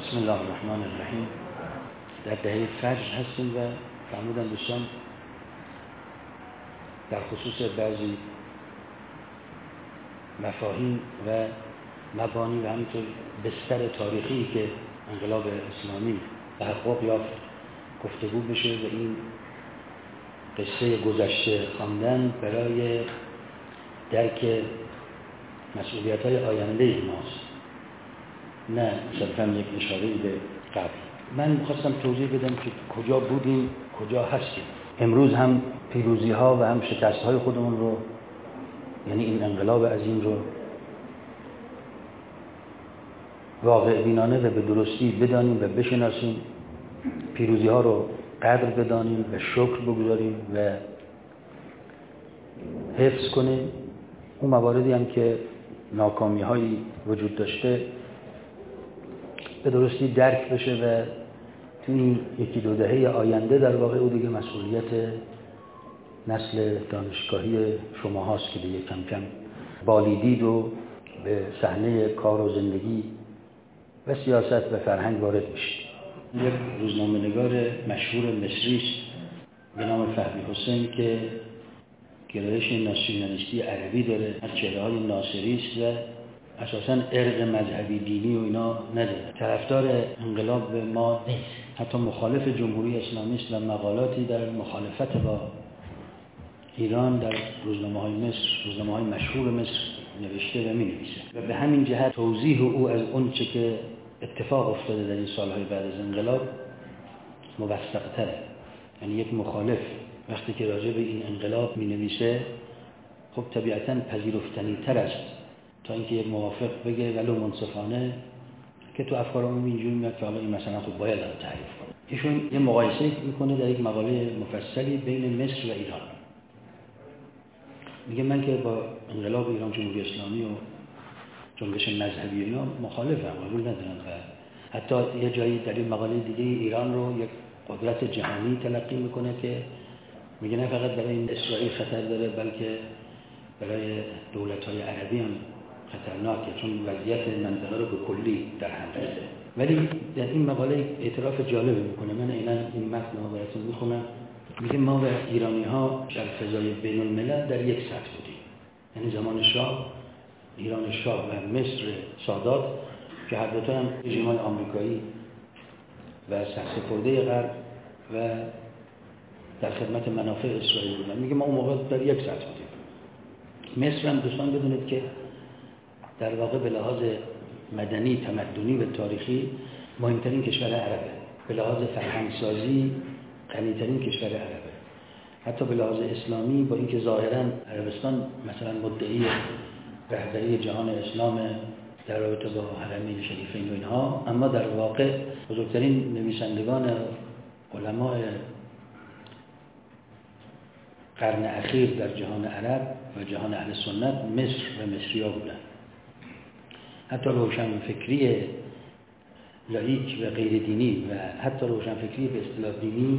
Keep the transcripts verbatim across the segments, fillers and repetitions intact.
بسم الله الرحمن الرحیم. در دهه فجر هستیم و فرمودن دوستان در خصوص بعضی مفاهیم و مبانی و همینطور بستر تاریخی که انقلاب اسلامی تحقق یافت گفتگو بشه و این قصه گذشته خواندن برای درک مسئولیت‌های آینده ماست، نه صرفاً یک اشاره به قبل. من می‌خواستم توضیح بدم که کجا بودیم، کجا هستیم. امروز هم پیروزی‌ها و هم شکست‌های خودمون رو، یعنی این انقلاب عظیم رو واقع بینانه و به درستی بدانیم و بشناسیم، پیروزی‌ها رو قدر بدانیم و شکر بگذاریم و حفظ کنیم. اون مواردی هم که ناکامی‌هایی وجود داشته به درستی درک بشه و تو این یکی دو دهه آینده در واقع او دیگه مسئولیت نسل دانشگاهی شما هاست که دیگه کم کم بالیدید و به صحنه کار و زندگی و سیاست و فرهنگ وارد میشید. یک روزنامه‌نگار مشهور مصری است به نام فهمی حسین که گرایش ناسیونالیستی عربی داره، از چهره‌های ناصری است و اساساً ارق مذهبی دینی و اینا نداره. طرفدار انقلاب ما نیست، حتی مخالف جمهوری اسلامی است و مقالاتی در مخالفت با ایران در روزنامه‌های مصر، روزنامه‌های مشهور مصر نوشته و می‌نویسه و به همین جهت توضیح او از اون چه که اتفاق افتاده در این سالهای بعد از انقلاب موثق‌تره. یعنی یک مخالف وقتی که راجع به این انقلاب می‌نویسه خب طبیعتاً پذیرفتنی‌تر است تا اینکه یک موافق بگه ولو منصفانه که تو افکار عمومی اینجوری میاد که حالا این مثلا خب باید رو تعریف کنه. ایشون یه مقایسه میکنه در یک مقاله مفصلی بین مصر و ایران. میگه من که با انقلاب ایران جمهوری اسلامی و جنبش مذهبی اینا مخالفم، قبول ندارم و حتی یه جایی در این مقاله دیگه ایران رو یک قدرت جهانی تلقی میکنه که میگه نه فقط برای این اسرائیل خطر داره بلکه برای دولت‌های عربی هم خطرناکه، چون وضعیت منطقه رو به کلی در هم ریخته. ولی در این مقاله اعتراف جالبی میکنه. من عیناً این متن رو براتون میخونم. میگه ما و ایرانی‌ها در فضای بین الملل در یک سطح بودیم، یعنی زمان شاه، ایران شاه و مصر سادات که هر دو تا هم رژیم‌های آمریکایی و سرسپرده غرب و در خدمت منافع اسرائیل بودن. میگه ما اون موقع در یک سطح بودیم. مصر هم دوستان بدونید که در واقع به لحاظ مدنی، تمدنی و تاریخی مهمترین کشور عربه، به لحاظ فرهنگسازی غنی‌ترین کشور عربه، حتی به لحاظ اسلامی با اینکه ظاهراً عربستان مثلا مدعی رهبری جهان اسلام در رابطه با حرمین شریفین و اینها، اما در واقع بزرگترین نویسندگان علماء قرن اخیر در جهان عرب و جهان اهل سنت مصر و مصری‌ها بودن. حتی روشنفکری لاییک و غیر دینی و حتی روشنفکری به اصطلاح دینی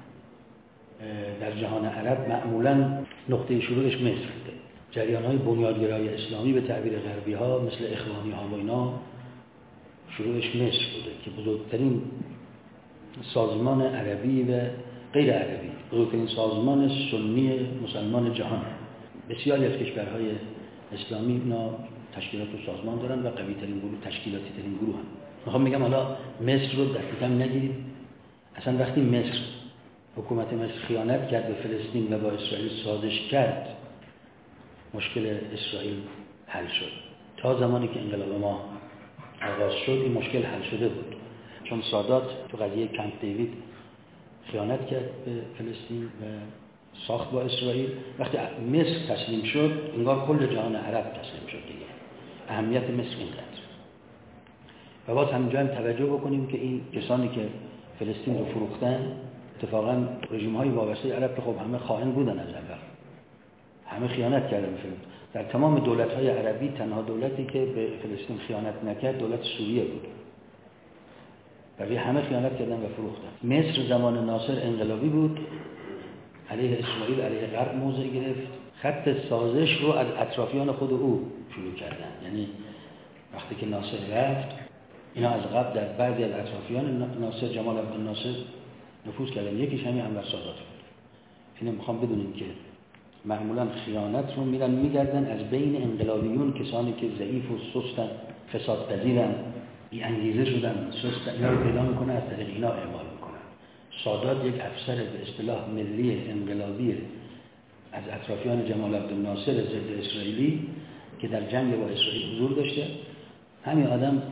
در جهان عرب معمولاً نقطه شروعش مصر بوده. جریان‌های بنیادگرای اسلامی به تعبیر غربی‌ها مثل اخوانی‌ها و اینا شروعش مصر بوده که بزرگترین سازمان عربی و غیر عربی، بزرگترین سازمان سنی مسلمان جهان. بسیاری از کشورهای اسلامی اینا تشکیلات و سازمان دارن و قوی ترین گروه، تشکیلاتی ترین گروه هم. میخوام بگم حالا مصر رو دقیقاً نگیرید. اصلا وقتی مصر، حکومت مصر خیانت کرد به فلسطین و با اسرائیل سازش کرد، مشکل اسرائیل حل شد. تا زمانی که انقلاب ما آغاز شد این مشکل حل شده بود، چون سادات تو قضیه کمپ دیوید خیانت کرد به فلسطین و ساخت با اسرائیل. وقتی مصر تسلیم شد انگار کل جهان عرب تسلیم شد دیگه. اهمیت مصر اینقدر. و باز همینجا هم توجه بکنیم که این کسانی که فلسطین رو فروختن اتفاقا رژیم‌های وابسته عرب که خب همه خائن بودن از اول، همه خیانت کردن به فلسطین. در تمام دولت‌های عربی تنها دولتی که به فلسطین خیانت نکرد دولت سوریه بود. ولی همه خیانت کردن و فروختن. مصر زمان ناصر انقلابی بود، علیه اسرائیل، علیه غرب موضع گرفت. خط سازش رو از اطرافیان خود او شروع کردن. یعنی وقتی که ناصر رفت اینا از قبل در بعضی از اطرافیان ناصر جمال عبدالناصر نفوذ کردن. یکیش همین انور سادات بود. اینو میخوام بدونیم که معمولا خیانت رو میرن میگردن از بین انقلابیون، کسانی که ضعیف و سستن، فسادپذیرن، بی انگیزه شدن، سستن، اینا رو پیدا میکنه، از طریق اینا اعمال میکنن. سادات یک افسر به اصطلاح ملی انقلابی از اطرافیان جمال عبدالناصر ضد اسرائیلی که در جنگ با اسرائیل حضور داشته، همین آدم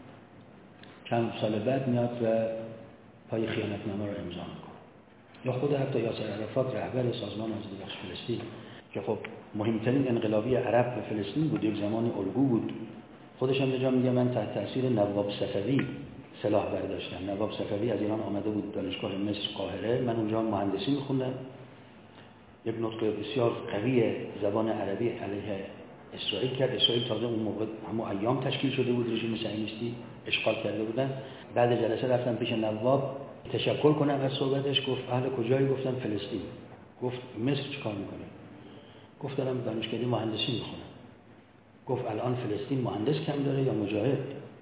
چند سال بعد میاد و پای خیانتنامه رو امضا میکنه. یا خود حتی یاسر عرفات رهبر سازمان آزادی بخش فلسطین که خب مهمترین انقلابی عرب به فلسطین بود، یک زمانی الگو بود، خودش هم جا میگه من تحت تاثیر نواب صفوی سلاح برداشتم. نواب صفوی از ایران آمده بود دانشگاه مصر قاهره، من اونجا مهندسی میخوندم، یک نطق بسیار قوی زبان عربی علیه اسرائیل کرد. اسرائیل تازه اون موقع همون ایام تشکیل شده بود، رژیم صهیونیستی اشغال کرده بودن. بعد جلسه رفتم پیش نواب تشکر کنم از صحبتش. گفت اهل کجایی؟ گفتم فلسطین. گفت مصر چیکار میکنی؟ گفت دارم دانشکده مهندسی میخونم. گفت الان فلسطین مهندس کم داره یا مجاهد؟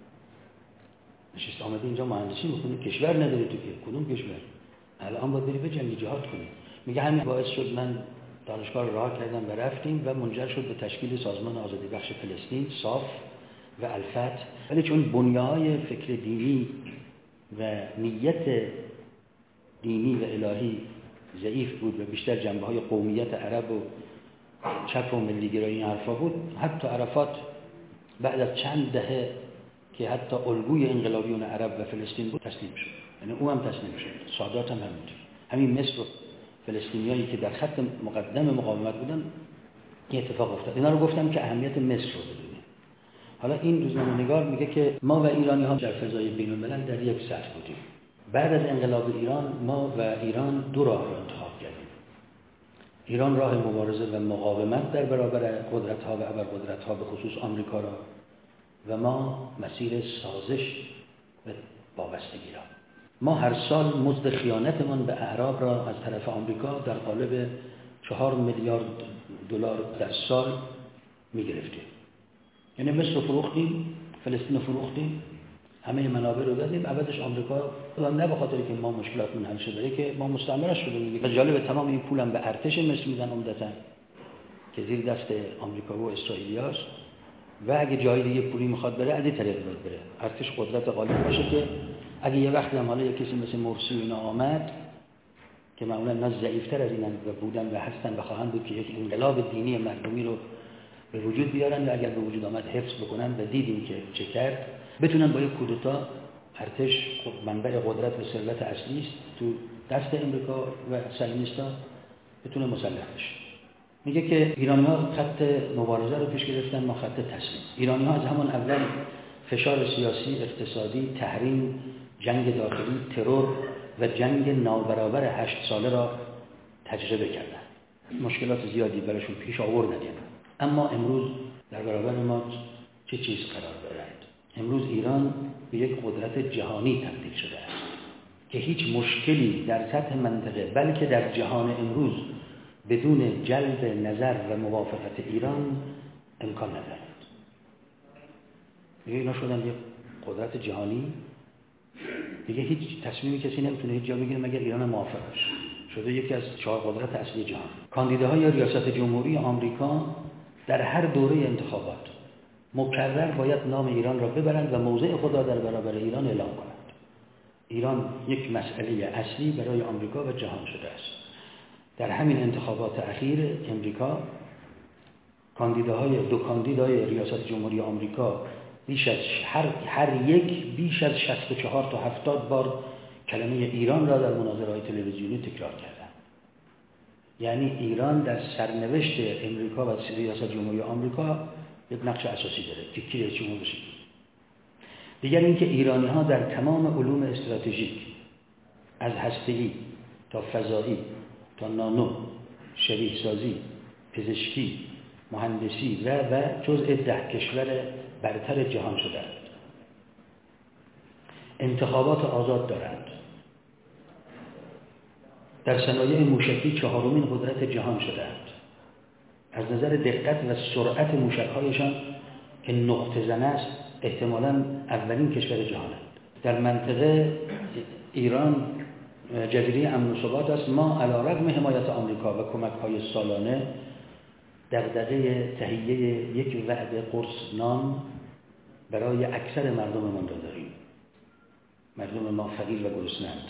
نشست آمده اینجا مهندسی میخونی، کشور نداری تو که؟ کدوم کشور؟ الان باید بری به جنگ جهاد کنی. میگه همین باعث شد من دانشگاه رو راه کردم و رفتیم و منجر شد به تشکیل سازمان آزادی بخش فلسطین، صاف و الفتح. ولی چون بنیه‌های فکر دینی و نیت دینی و الهی ضعیف بود و بیشتر جنبه‌های قومیت عرب و چپ و ملیگرایی این حرفا بود، حتی عرفات بعد از چند دهه که حتی الگوی انقلابیون عرب و فلسطین بود تسلیم شد. یعنی او هم تسلیم شد. سادات هم همینطور. همین مصر و فلسطینیایی که در خط مقدم مقاومت بودن این اتفاق افتاد. اینا رو گفتم که اهمیت مصر رو بدونید. حالا این روزنامه‌نگار میگه که ما و ایرانی ها در فضای بین‌الملل در یک سطح بودیم. بعد از انقلاب ایران ما و ایران دو راه رو انتخاب کردیم. ایران راه مبارزه و مقاومت در برابر قدرت‌ها و ابرقدرت‌ها به خصوص آمریکا را، و ما مسیر سازش و وابستگی را. ما هر سال مزد خیانتمان به اعراب را از طرف آمریکا در قالب چهار میلیارد دلار در سال می‌گرفتیم. یعنی مصر رو فروختیم، فلسطین رو فروختیم، همه منابع رو دادیم، عوضش آمریکا نه به خاطر که ما مشکلاتمون حل شده، که ما مستعمرش شدیم. و جالب تمام این پولم به ارتش مصر میدن عمدتاً که زیر دست آمریکا و اسرائیلیاست، و اگه جای دیگه پولی میخواد بره از این طریق باید بره. ارتش قدرت غالب باشه که اگه یه وقتی هم حالا یه کسی مثل مرسی اینا آمد که معمولا اینا ضعیفتر از اینن و بودن و هستن و خواهند بود که یک انقلاب دینی مردمی رو به وجود بیارن و اگر به وجود آمد حفظ بکنن و دیدیم که چه کرد، بتونن با یک کودتا، ارتش منبع قدرت و ثروت اصلی است تو دست امریکا و صهیونیست‌ها، بتونه مسلح بشه. میگه که ایرانی‌ها خط مبارزه رو پیش گرفتن، ما خط تسلیم. ایرانی‌ها از همون اول فشار سیاسی، اقتصادی، تحریم، جنگ داخلی، ترور و جنگ نابرابر هشت ساله را تجربه کردن. مشکلات زیادی براشون پیش آوردن. اما امروز در برابر ما چه چیز قرار دارد؟ امروز ایران به یک قدرت جهانی تبدیل شده است که هیچ مشکلی در سطح منطقه بلکه در جهان امروز بدون جلب نظر و موافقت ایران امکان ندارد. دیگه اینا شدن یک قدرت جهانی، دیگه هیچ تصمیمی کسی نمیتونه هیچ جا بگیره مگر ایران موافق باشه. شده یکی از چهار قدرت اصلی جهان. کاندیداهای ریاست جمهوری آمریکا در هر دوره انتخابات مکرر باید نام ایران را ببرند و موضع خود را در برابر ایران اعلام کنند. ایران یک مسئله اصلی برای آمریکا و جهان شده است. در همین انتخابات اخیر امریکا کاندیداهای دو کاندیدای ریاست جمهوری آمریکا بیش از هر هر یک بیش از شصت و چهار تا هفتاد بار کلمه ایران را در مناظره‌های تلویزیونی تکرار کردند. یعنی ایران در سرنوشت امریکا و ریاست جمهوری آمریکا یک نقش اساسی داره که کی رئیس جمهور بشه. دیگر اینکه ایرانی‌ها در تمام علوم استراتژیک از هسته‌ای تا فضایی تا نانو، شبیه سازی، پزشکی، مهندسی و و جزء ده کشور برتر جهان شدند. انتخابات آزاد دارند. در صنایع موشکی چهارمین قدرت جهان شدند. از نظر دقت و سرعت موشک‌هایشان که نقطه زن است احتمالاً اولین کشور جهانند. در منطقه ایران جزیره امن و ثبات است. ما علیرغم حمایت آمریکا و کمک‌های سالانه دغدغه تهیه یک وعده قرص نان برای اکثر مردممان را داریم. مردم ما فقیر و گرسنه‌اند.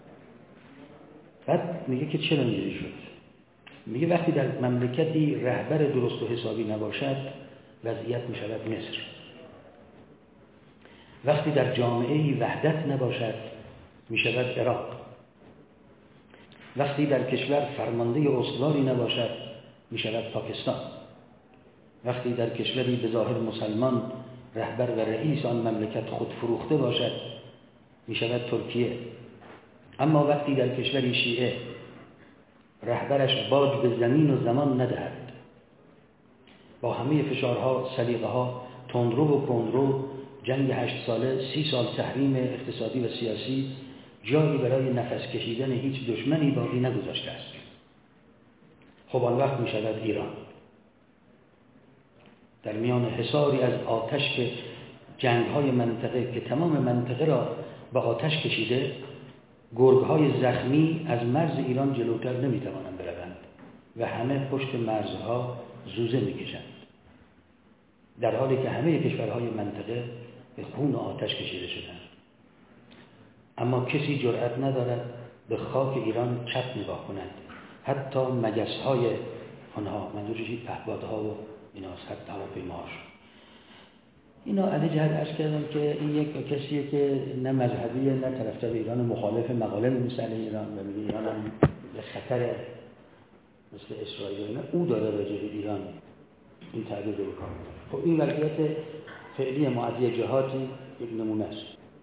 بعد میگه که چرا اینجوری شد؟ میگه وقتی در مملکتی رهبر درست و حسابی نباشد وضعیت میشود مصر. وقتی در جامعه‌ای وحدت نباشد میشود عراق. وقتی در کشور فرمانده استواری نباشد میشود پاکستان. وقتی در کشوری به ظاهر مسلمان رهبر و رئیس آن مملکت خود فروخته باشد میشود ترکیه. اما وقتی در کشوری شیعه رهبرش باج به زمین و زمان ندهد، با همه فشارها، سلیقه‌ها، تندرو و کندرو، جنگ هشت ساله، سی سال تحریم اقتصادی و سیاسی، جایی برای نفس کشیدن هیچ دشمنی باقی نگذاشته است. خب آن وقت می شود ایران در میان حصاری از آتش که جنگ‌های منطقه که تمام منطقه را به آتش کشیده، گرگ‌های زخمی از مرز ایران جلوتر نمی‌توانند بروند و همه پشت مرزها زوزه می‌کشند، در حالی که همه کشورهای منطقه به خون و آتش کشیده شدند. اما کسی جرأت ندارد به خاک ایران چپ نگاه کند. حتی مگس‌های آنها، منظورش پهپادها و ایناست، حتی هواپیماهاش. اینا علی جهت عرض کردم که این یک کسیه که نه مذهبیه نه طرفدار ایران، مخالف مقاله می‌نویسه علیه ایران و میگه ایران هم به خطر مثل اسرائیل. نه، او داره راجع به ایران این تعبیر رو بکنه. خب این وضعیت فعلی معادی جهاتی یک نمونه است.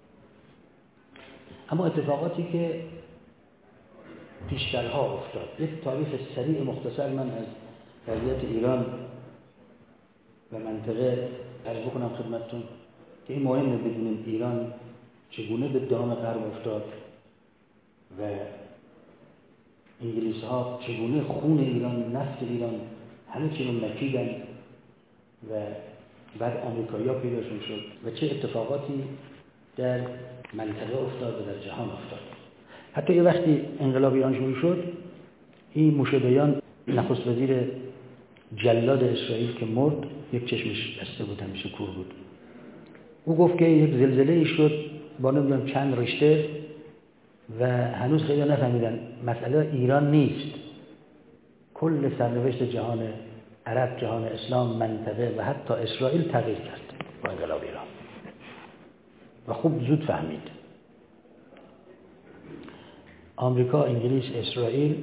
اما اتفاقاتی که پیشترها افتاد، یک تاریخ سریع مختصر من از وضعیت ایران و منطقه عرض بکنم خدمتتون که این مهمه بدونیم ایران چگونه به دام غرب افتاد و انگلیس ها چگونه خون ایران، نفت ایران همه چی رو مکیدن و بعد آمریکایی ها پیداشون شد و چه اتفاقاتی در منطقه افتاد و در جهان افتاد. حتی یه وقتی انقلاب ایران شروع شد، این موشه بیان نخست وزیر جلاد اسرائیل که مرد، یک چشمش بسته بود، همیشه کور بود. او گفت که یک زلزله شد با نمیدونم چند رشته و هنوز خیلی نفهمیدن مسئله ایران نیست، کل سرنوشت جهان عرب، جهان اسلام، منطقه و حتی اسرائیل تغییر کرد با انقلاب ایران و خوب زود فهمید. آمریکا، انگلیس، اسرائیل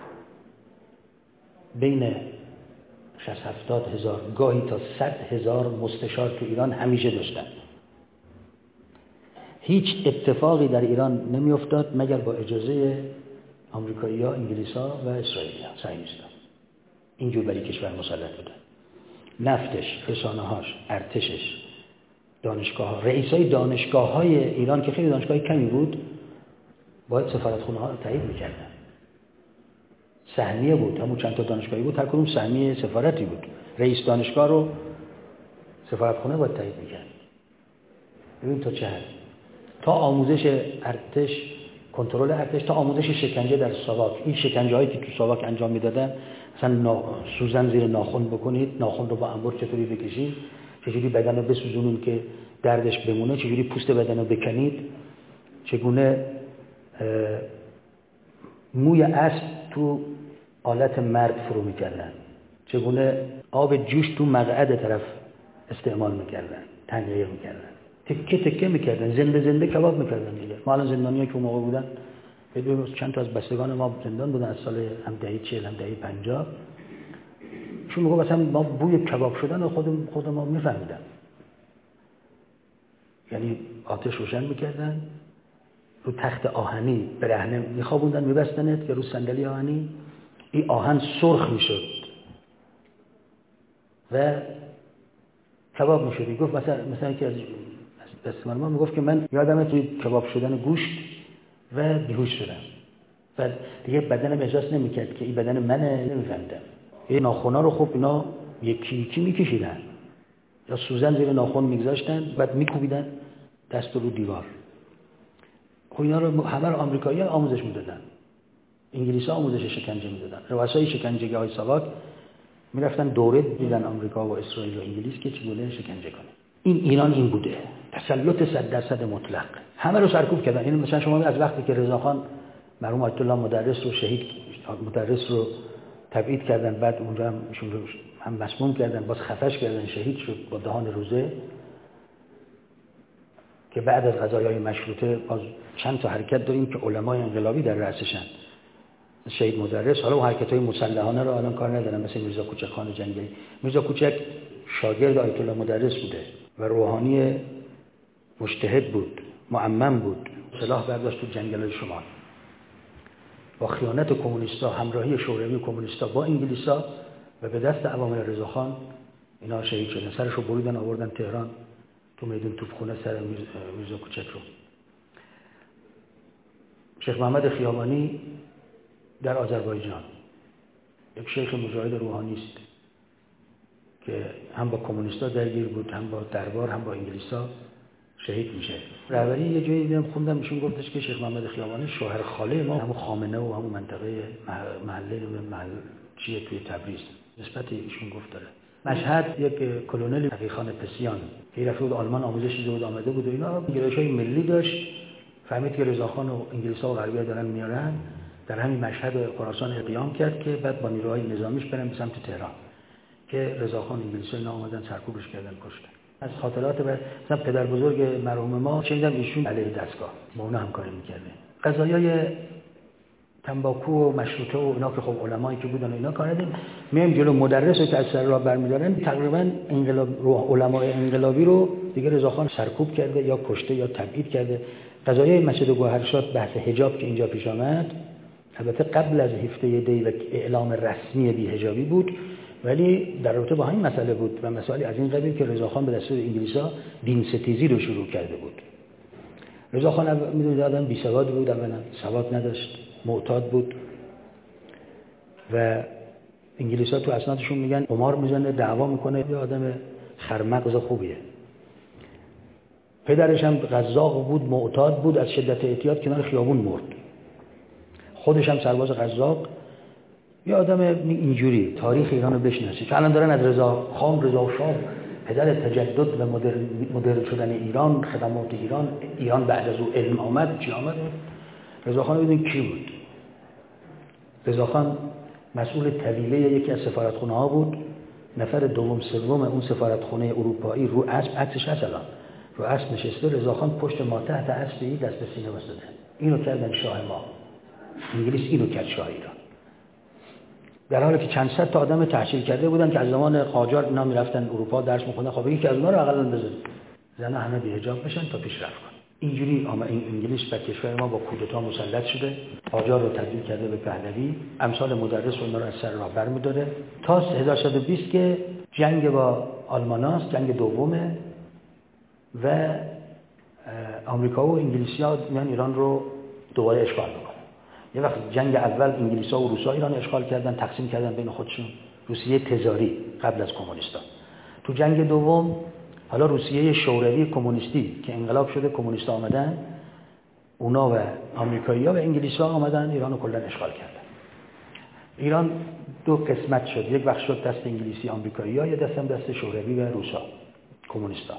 بین شصت هفتاد هزار گاهی تا صد هزار مستشار تو ایران همیشه داشتن. هیچ اتفاقی در ایران نمی افتاد مگر با اجازه آمریکایی ها، انگلیس ها و اسرائیلی ها، صهیونیست ها. اینجور برای کشور مسلط بودن. نفتش، رسانه هاش، ارتشش، دانشگاه ها، رئیس های دانشگاه های ایران که خیلی دانشگاه کمی بود باید سفارتخونه ها رو تایید میکردن. سهمیه بود، همون چند تا دانشگاهی بود، هر کدوم سهمیه سفارتی بود. رئیس دانشگاه رو سفارتخونه باید تایید میکرد. ببین تا چه حد. تا آموزش ارتش، کنترل ارتش، تا آموزش شکنجه در ساواک. این شکنجه هایی که تو ساواک انجام میدادن، مثلا نا... سوزن زیر ناخن بکنید، ناخن رو با انبر چطوری بکشید، چجوری بدن رو بسوزونید که دردش بمونه، چجوری پوست بدن رو بکنید، چگونه موی اسب تو آلت مرد فرو میکردن، چگونه آب جوش تو مقعد طرف استعمال میکردن، تنقیه میکردن، تکه تکه میکردن، زنده زنده کباب میکردن دیگه. ما الان زندانیایی که اون موقع بودن، بدون چند تا از بستگان ما زندان بودن از سال هم دهه چهل هم دهه پنجاه، چون میگه مثلا ما بوی کباب شدن خود خود ما میفهمیدن. یعنی آتش روشن میکردن، رو تخت آهنی برهنه میخوابوندن، میبستنت یا رو صندلی آهنی، این آهن سرخ میشد و کباب میشد. گفت مثلا مثلا که از دستمان ما میگفت که من یادمه توی کباب شدن گوشت و بیهوش شدم و دیگه بدنم احساس نمیکرد که این بدن منه، نمیفهمیدم. این ناخونا رو خب اینا یکی یکی میکشیدن، یا سوزن زیر ناخن میگذاشتن بعد میکوبیدن دست رو دیوار. خب اینا رو همه رو آمریکایی‌ها آموزش میدادن، انگلیس‌ها آموزش شکنجه میدادن. رؤسای شکنجه‌های ساواک میرفتن دوره دیدن آمریکا و اسرائیل و انگلیس که چگونه شکنجه کنه. این ایران این بوده، تسلط صد درصد مطلق، همه رو سرکوب کردن. این مثلا شما از وقتی که رضاخان مرحوم آیت الله مدرس رو شهید مدرس رو تبعید کردن، بعد اونجا هم ایشون رو هم مسموم کردن، باز خفش کردن، شهید شد با دهان روزه، که بعد از قضایای مشروطه باز چند تا حرکت داریم که علمای انقلابی در رأسشن. شهید مدرس، حالا اون حرکت‌های مسلحانه رو الان کار ندارم، مثل میرزا کوچکخان جنگلی. میرزا کوچک شاگرد آیت الله مدرس بوده و روحانی مجتهد بود، معمم بود، سلاح برداشت تو جنگل‌های شمال. با خیانت کمونیستا، همراهی شوروی کمونیستا با انگلیسا و به دست عوامل رضاخان اینا شهید شدن. سرشو بریدن آوردن تهران تو میدون توپخونه سر میرزا کوچک رو. شیخ محمد خیابانی در آذربایجان یک شیخ مجاهد روحانی است که هم با کمونیستا درگیر بود، هم با دربار، هم با انگلیسا شهید میشه. رهبری یه جایی دیدم خوندم ایشون گفتش که شیخ محمد خیابانی شوهر خاله ما همون خامنه و همون منطقه محله محل چیه توی تبریز نسبت ایشون گفت داره. مشهد یک کلونل تقیخان پسیان که رفته بود آلمان آموزش دیده بود آمده بود و اینا گرایش‌های ملی داشت، فهمید که رضاخان و انگلیس‌ها و غربی‌ها دارن میارن، در همین مشهد خراسان قیام کرد که بعد با نیروهای نظامیش برن به سمت تهران، که رضاخان انگلیس‌ها اینا اومدن سرکوبش کردن کشتن. از خاطرات مثلا پدر بزرگ مرحوم ما شنیدم ایشون علیه دستگاه با اونا همکاری می‌کرده. قضایای تنباکو و مشروطه و اینا که خب علمایی که بودن اینا کار ندیم، میایم جلو مدرس رو که از سر راه برمی‌دارن، تقریبا انقلاب علمای انقلابی رو دیگه رضاخان سرکوب کرده یا کشته یا تبعید کرده. قضایای مسجد گوهرشاد، بحث حجاب که اینجا پیش آمد، البته قبل از هفته دی و اعلام رسمی بی‌حجابی بود، ولی در رابطه با همین مسئله بود و مسائلی از این قبیل که رضاخان به دستور انگلیس‌ها دین ستیزی رو شروع کرده بود. رضاخان می‌دونید آدم بی‌سواد بود، اولا سواد نداشت، معتاد بود و انگلیس‌ها تو اسنادشون میگن قمار میزنه، دعوا میکنه، یه آدم خرمغز خوبیه. پدرش هم قزاق بود، معتاد بود، از شدت اعتیاد کنار خیابون مرد. خودش هم سرباز قزاق، یه آدم اینجوری. تاریخ ایران رو بشناسید که الان دارن از رضا خان، رضا شاه، پدر تجدد و مدرن مدرن شدن ایران، خدمات ایران، ایران بعد از او علم آمد، چی آمد؟ رضاخان رو ببینید کی بود. رضاخان مسئول طویله یکی از سفارتخونه‌ها بود، نفر دوم سوم اون سفارتخونه اروپایی رو اسب، عکسش هست الان، رو اسب نشسته، رضاخان پشت ما تحت اسبی دست به سینه واسطه. اینو کردن شاه ما. انگلیس اینو کرد شاه ایران. در حالی که چند صد تا آدم تحصیل کرده بودن که از زمان قاجار اینا میرفتن اروپا درس می‌خوندن، خب یکی از اونها رو اقلا بزنید. زنا همه بی‌حجاب بشن تا پیشرفت کنن. اینجوری اما این انگلیس بر کشور ما با کودتا مسلط شده، قاجار رو تبدیل کرده به پهلوی، امثال مدرس و اینا رو از سر راه برمی‌داره تا هزار و سیصد و بیست که جنگ با آلماناست، جنگ دومه و آمریکا و انگلیس‌ها میان ایران رو دوباره اشغال می‌کنن. یه وقت جنگ اول انگلیس‌ها و روس‌ها ایران اشغال کردن، تقسیم کردن بین خودشون، روسیه تزاری قبل از کمونیستا. تو جنگ دوم حالا روسیه شوروی کمونیستی که انقلاب شده، کمونیستا آمدن، اونا و آمریکایی‌ها و انگلیس‌ها آمدن ایرانو کلاً اشغال کردن. ایران دو قسمت شد، یک وقت شد دست انگلیسی آمریکایی‌ها، یا دست هم دست شوروی و روس‌ها کمونیستا.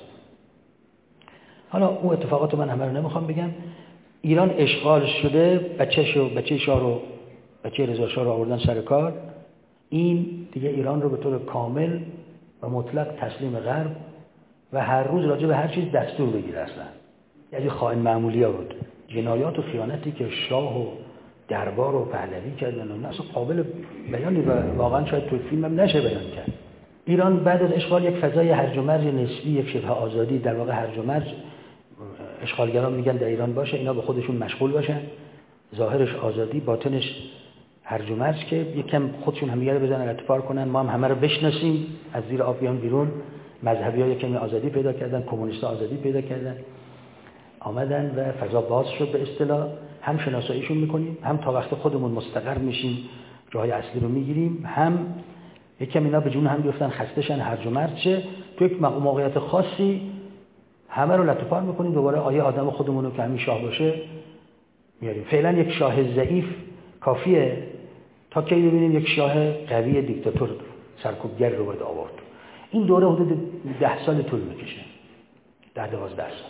حالا اون اتفاقات من همه رو نمیخوام بگم. ایران اشغال شده، بچه‌شو بچه شاه رو بچه رضا شاه رو آوردن سر کار. این دیگه ایران رو به طور کامل و مطلق تسلیم غرب و هر روز راجع به هر چیز دستور بگیره اصلا. یعنی خائن معمولی‌ها بود. جنایات و خیانتی که شاه و دربار و پهلوی کردن و اصلا قابل بیانی و واقعا شاید تو فیلم هم نشه بیان کرد. ایران بعد از اشغال یک فضای هرج و مرج نسبی، یک شبه آزادی، در واقع هرج و مرج اشغالگران میگن در ایران باشه، اینا به خودشون مشغول باشن، ظاهرش آزادی، باطنش هرج و مرج، که یکم خودشون همدیگه رو بزنن اتفاق کنن، ما هم همه رو بشناسیم، از زیر آب بیان بیرون. مذهبی‌ها یکمی آزادی پیدا کردن، کمونیست‌ها آزادی پیدا کردن، آمدن و فضا باز شد به اصطلاح. هم شناساییشون میکنیم، هم تا وقت خودمون مستقر میشیم جای اصلی رو میگیریم، هم یکم اینا به جون هم بیفتن، خسته‌شن، هرج و مرج شه. تو یک موقعیت خاصی همه رو لطفار میکنیم، دوباره آیه آدم خودمون رو که همین شاه باشه میاریم. فعلا یک شاه ضعیف کافیه تا که ببینیم یک شاه قوی دیکتاتور سرکوبگر رو باید آورد. این دوره حدود ده سال طول میکشه، ده دوازده سال.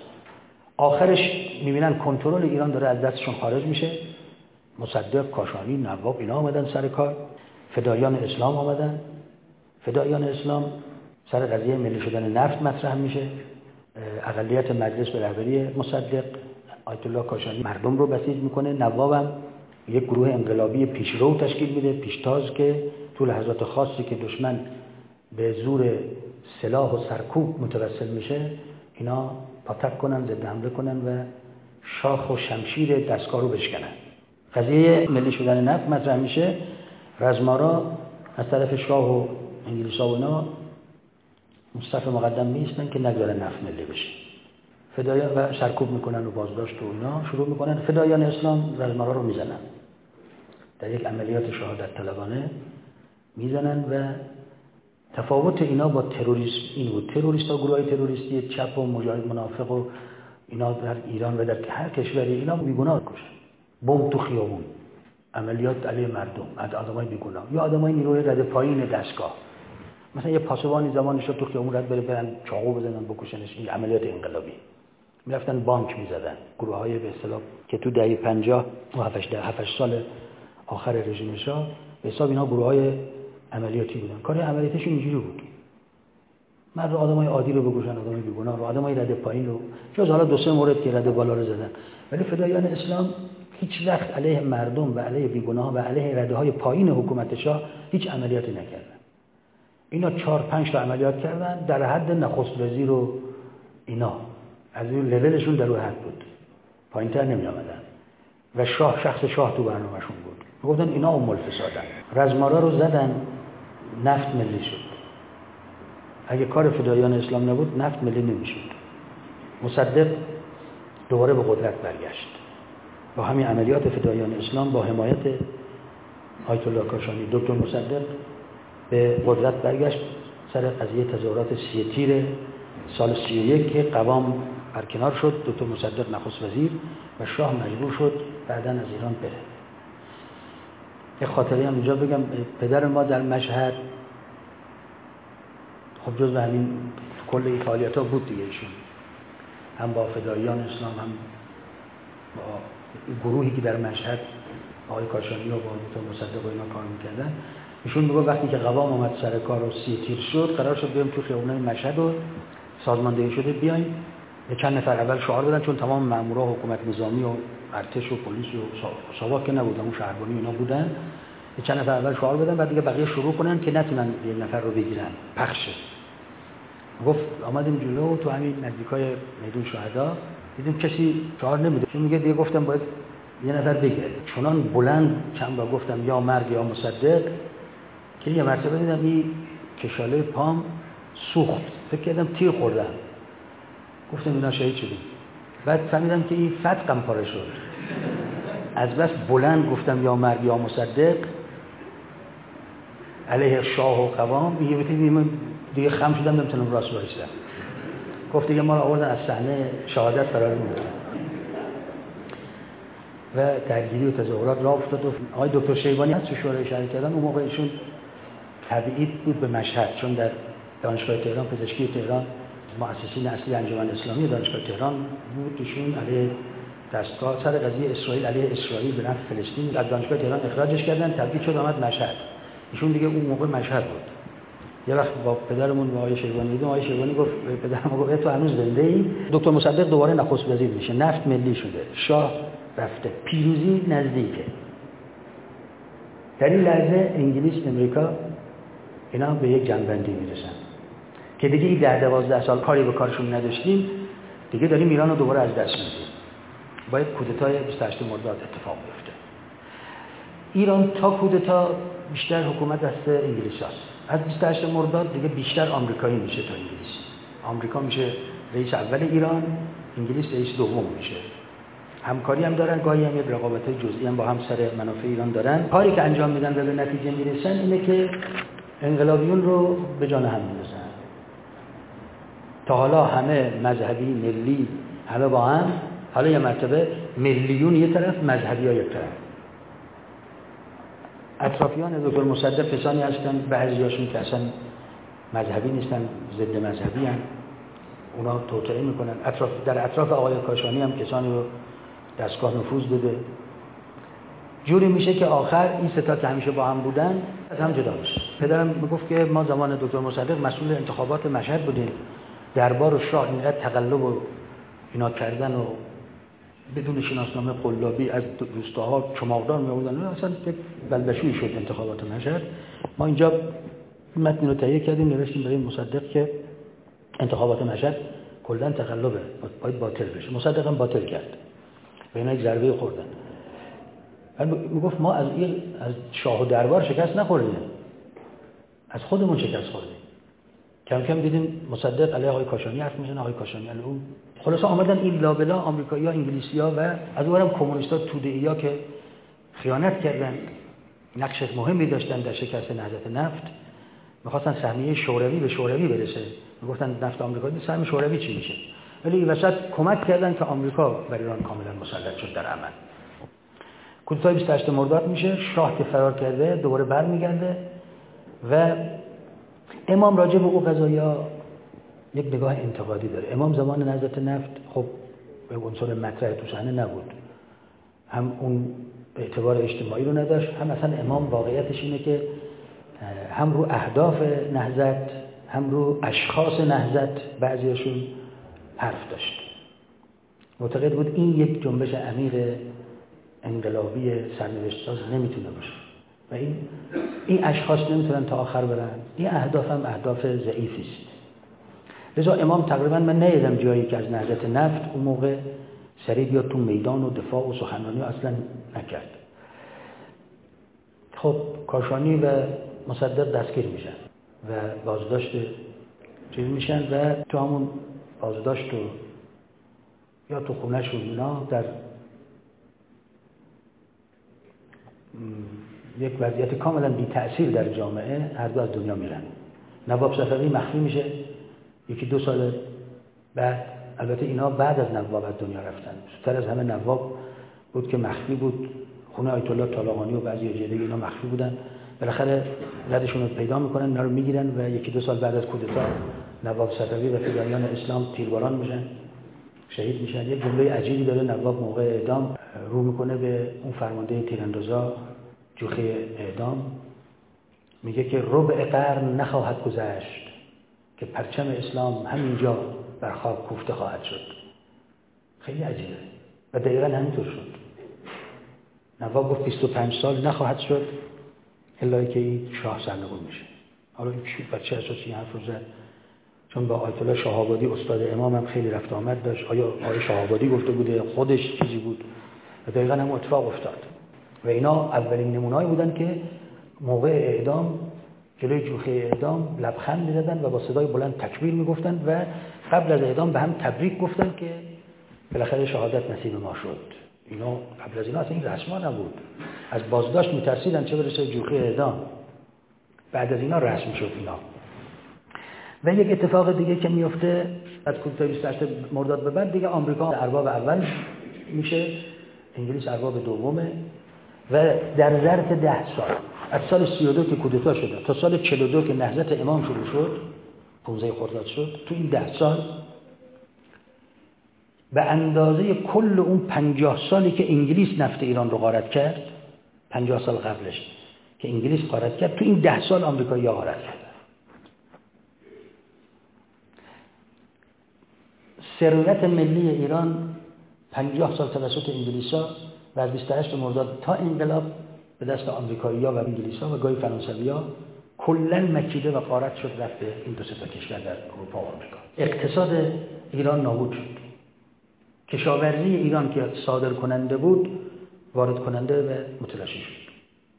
آخرش میبینن کنترل ایران داره از دستشون خارج میشه. مصدق، کاشانی، نواب اینا آمدن سر کار، فدایان اسلام آمدن. فدایان اسلام سر قضیه ملی شدن نفت مطرح میشه. اقلیت مجلس به رهبری مصدق، آیت الله کاشانی مردم رو بسیج میکنه. نوابم یک گروه انقلابی پیشرو تشکیل میده، پیشتاز، که تو لحظات خاصی که دشمن به زور سلاح و سرکوب متوسل میشه اینا پاتک کنن، ضد حمله کنن و شاخ و شمشیر دستگاه رو بشکنن. قضیه ملی شدن نفت مطرح میشه. رزمارا از طرف شاه و انگلیس‌ها و اینا مصطفی مقدم میستن که نگذارن نفت ملی بشه. فدایان و سرکوب میکنن و بازداشت و اینا شروع میکنن. فدایان اسلام رزمارا رو میزنن، در یک عملیات شهادت طلبانه میزنن. و تفاوت اینا با تروریست این بود. تروریست‌ها گروهای تروریستی چپ و مجاهد منافق و اینا در ایران و در هر کشوری اینا بیگناه کشن، بمب تو خیابون، عملیات علیه مردم، آدمای بیگناه یا آدمای نیروی رد پایین دستگاه. مثلا یه پاسبانی زمانش تو خیابون رد بره برن چاقو بزنن بکشنش. این عملیات انقلابی. میرفتن بانک میزدن. گروه‌های به اصطلاح که تو دهه پنجاه و هفت سال آخر رژیم شاه به حساب اینا گروه‌های عملیاتی بودن. کار عملیاتشون اینجوری بود. مرد آدمای عادی رو بکشن، آدمای بیگناه رو، آدمای رد پایین رو، جز حالا دو سه مورد که رد بالا رو زدن. ولی فدایان اسلام هیچ وقت علیه مردم و علیه بیگناه و علیه رده‌های پایین حکومت شاه هیچ عملیاتی نکردن. اینا چهار پنج تا عملیات کردن در حد نخست وزیر و اینا. از این لولشون در اون حد بود. پایین‌تر نمی‌آمدن. و شاه شخص شاه تو برنامه‌شون بود. گفتن اینا ام الفسادن. رزمارا رو زدن، نفت ملی شد. اگه کار فدایان اسلام نبود نفت ملی نمیشد. مصدق دوباره به قدرت برگشت با همین عملیات فدایان اسلام، با حمایت آیت الله کاشانی. دکتر مصدق به قدرت برگشت سر قضیه تظاهرات سی تیر سال سی و یک که قوام برکنار شد. دکتر مصدق نخست وزیر و شاه مجبور شد بعداً از ایران بره. یه خاطره هم اینجا بگم. پدر ما در مشهد خب جز به همین کل این فعالیت ها بود دیگه. ایشون هم با فدایان اسلام هم با گروهی که در مشهد آقای کاشانی و با دکتر مصدق و اینا کار میکردن. ایشون میگه وقتی که قوام اومد سر کار و سی تیر شد قرار شد بریم تو خیابونای مشهد و سازماندهی شده بیایم یه چند نفر اول شعار بدن، چون تمام مامورا حکومت نظامی و ارتش و پلیس و ساواک که نبودن، اون شهربانی اینا بودن. یه چند نفر اول شعار بدن بعد دیگه بقیه شروع کنن که نتونن یه نفر رو بگیرن، پخش شه. گفت آمدیم جلو تو همین نزدیکای میدون شهدا دیدیم کسی شعار نمیده. چون میگه دیگه گفتم باید یه نفر بگه. چنان بلند چند بار گفتم یا مرگ یا مصدق که یه مرتبه دیدم این کشاله پام سوخت، فکر کردم تیر خوردم. گفتم اینا شهید شدیم. بعد فهمیدم که این فتقم پاره شد. از بس بلند گفتم یا مرگ یا مصدق علیه شاه و قوام. میگه بتونیم دیگه خم شدم نمیتونم راست وایسم. گفت دیگه ما رو آوردن از صحنه شهادت فرار می‌کنن. و درگیری و تظاهرات راه افتاد. و آقای دکتر شیبانی هست تو شورای شهر کردن. اون موقع ایشون تبعید بود به مشهد، چون در دانشگاه تهران پزشکی تهران مؤسسین اصلی انجمن اسلامی دانشگاه تهران بود. ایشون علیه دستگاه سر قضیه اسرائیل علیه اسرائیل به نفع فلسطین از دانشگاه تهران اخراجش کردن، تبعید شد آمد مشهد. ایشون دیگه اون موقع مشهد بود. یه وقت با پدرمون با آقای شیبانی دیدم. آقای شیبانی گفت پدرم گفت تو هنوز زنده ای؟ دکتر مصدق دوباره نخست وزیر میشه، نفت ملی شده، شاه رفته، پیروزی نزدیکه. در این لحظه انگلیس، امریکا اینا به یک جنبندی میرسن که دیگه این ده دوازده سال کاری به کارشون نداشتیم، دیگه داریم ایران رو دوباره از دست میدیم. باید کودتای بیست و هشت مرداد اتفاق بیفته. ایران تا کودتا بیشتر حکومت دست انگلیس هست. از بیست و هشت مرداد دیگه بیشتر آمریکایی میشه تا انگلیس. آمریکا میشه رئیس اول ایران، انگلیس رئیس دوم میشه. همکاری هم دارن، گاهی هم یک رقابت‌های جزئی هم با هم سر منافع ایران دارن. کاری که انجام میدن و به نتیجه میرسن اینه که انقلابیون رو به جان هم میندازن. تا حالا همه مذهبی ملی همه با هم، حالا یه مرتبه ملیون یه طرف، مذهبی ها یک طرف. اطرافیان دکتر مصدق کسانی هستن بعضیاشون که اصلا مذهبی نیستن، ضد مذهبی هستن، اونا توطئه میکنن. اطراف در اطراف آقای کاشانی هم کسانی رو دستگاه نفوذ داده. جوری میشه که آخر این ستا که همیشه با هم بودن از هم جدا میشه. پدرم میگفت که ما زمان دکتر مصدق مسئول انتخابات مشهد بودیم، دربار و شاه اینقدر تقلب و اینا کردن و بدون شناسنامه قلابی از روستاها چماقدار میآوردن، اصلا یک بلبشویی شد انتخابات مشهد. ما اینجا متن رو تهیه کردیم، نوشتیم برای مصدق که انتخابات مشهد کلا تقلبه، باید باطل بشه. مصدق هم باطل کرد و اینا یک ضربه خوردن. میگفت ما از این از شاه و دربار شکست نخوردیم، از خودمون شکست خوردیم. کم کم دیدیم مصدق علیه آقای کاشانی حرف میزنه، آقای کاشانی علیه اون. خلاصا آمدن این لابلا آمریکایی‌ها، انگلیسی‌ها و از اونورم کمونیست‌ها توده‌ای‌ها که خیانت کردن، نقش مهمی داشتن در شکست نهضت نفت. می‌خواستن سهمیه شوروی به شوروی برسه، میگفتن نفت آمریکا سهم شوروی چی میشه، ولی این وسط کمک کردن که آمریکا بر ایران کاملا مسلط شد در عمل. کودتای بیست و هشت مرداد میشه، شاه که فرار کرده دوباره برمیگرده و امام راجع به او قضایا یک نگاه انتقادی داره. امام زمان نهضت نفت خب به عنصر مطرح تو صحنه نبود، هم اون اعتبار اجتماعی رو نداشت، هم اصلا امام واقعیتش اینه که هم رو اهداف نهضت هم رو اشخاص نهضت بعضیشون حرف داشت. معتقد بود این یک جنبش عمیق انقلابی سرنوشت‌ساز نمیتونه باشه و این این اشخاص نمیتونن تا آخر برن، این اهداف هم اهداف ضعیفی است. لذا امام تقریبا من ندیدم جایی که از نهضت نفت اون موقع سریع بیاد تو میدان و دفاع و سخنرانی اصلا نکرد. خب کاشانی و مصدق دستگیر میشن و بازداشت چیز میشن و تو همون بازداشت و یا تو خونه‌ش و اینا در یک وضعیت کاملا بی تأثیر در جامعه هر دو از دنیا میرن. نواب صفوی مخفی میشه، یکی دو سال بعد، البته اینا بعد از نواب از دنیا رفتن، زودتر از همه نواب بود که مخفی بود، خونه آیت الله طالقانی و بعضی جده اینا مخفی بودن، بالاخره ردشون رو پیدا میکنن، اینا رو میگیرن و یکی دو سال بعد از کودتا نواب صفوی و فدایان اسلام تیرباران میشن، شهید میشن. یک جمله عجیبی داره نواب موقع اعدام، رو میکنه به اون فرمانده تیراندازا جوخه اعدام، میگه که ربع قرن نخواهد گذشت که پرچم اسلام همینجا بر خاک کوفته خواهد شد. خیلی عجیبه و دقیقا همینطور شد. نواب گفت بیست و پنج سال نخواهد شد الا که این شاه سرنگون میشه. حالا این بچه اساسی این حرف رو زد چون با آیت الله شهابادی استاد امام هم خیلی رفت آمد داشت. آیا آقای شهابادی گفته بوده، خودش چیزی بود؟ و دقیقا هم اتفاق افتاد و اینا اولین نمونه‌ای بودن که موقع اعدام جلوی جوخه اعدام لبخند می‌زدن و با صدای بلند تکبیر میگفتن و قبل از اعدام به هم تبریک گفتن که بالاخره شهادت نصیب ما شد. اینا قبل از اینا اصلا این رسما نبود، از بازداشت میترسیدن چه برسه جوخه اعدام. بعد از اینا رسم شد اینا. و یک اتفاق دیگه که میفته از کودتای بیست و هشت مرداد به بعد دیگه آمریکا ارباب اول میشه، انگلیس ارباب دومه و در ظرف ده سال از سال سی و دو که کودتا شده تا سال چهل و دو که نهضت امام شروع شد، پانزده خرداد شد، تو این ده سال به اندازه کل اون پنجاه سالی که انگلیس نفت ایران رو غارت کرد، پنجاه سال قبلش که انگلیس غارت کرد، تو این ده سال آمریکایی‌ها غارت کردن. ثروت ملی ایران پنجاه سال توسط انگلیس‌ها و از بیست و هشت مرداد تا انقلاب به دست آمریکایی‌ها و انگلیس‌ها و گاهی فرانسوی‌ها کلاً مکیده و غارت شد، رفت این دو سه تا کشور در اروپا و آمریکا. اقتصاد ایران نابود شد. کشاورزی ایران که صادر کننده بود وارد کننده و متلاشی شد.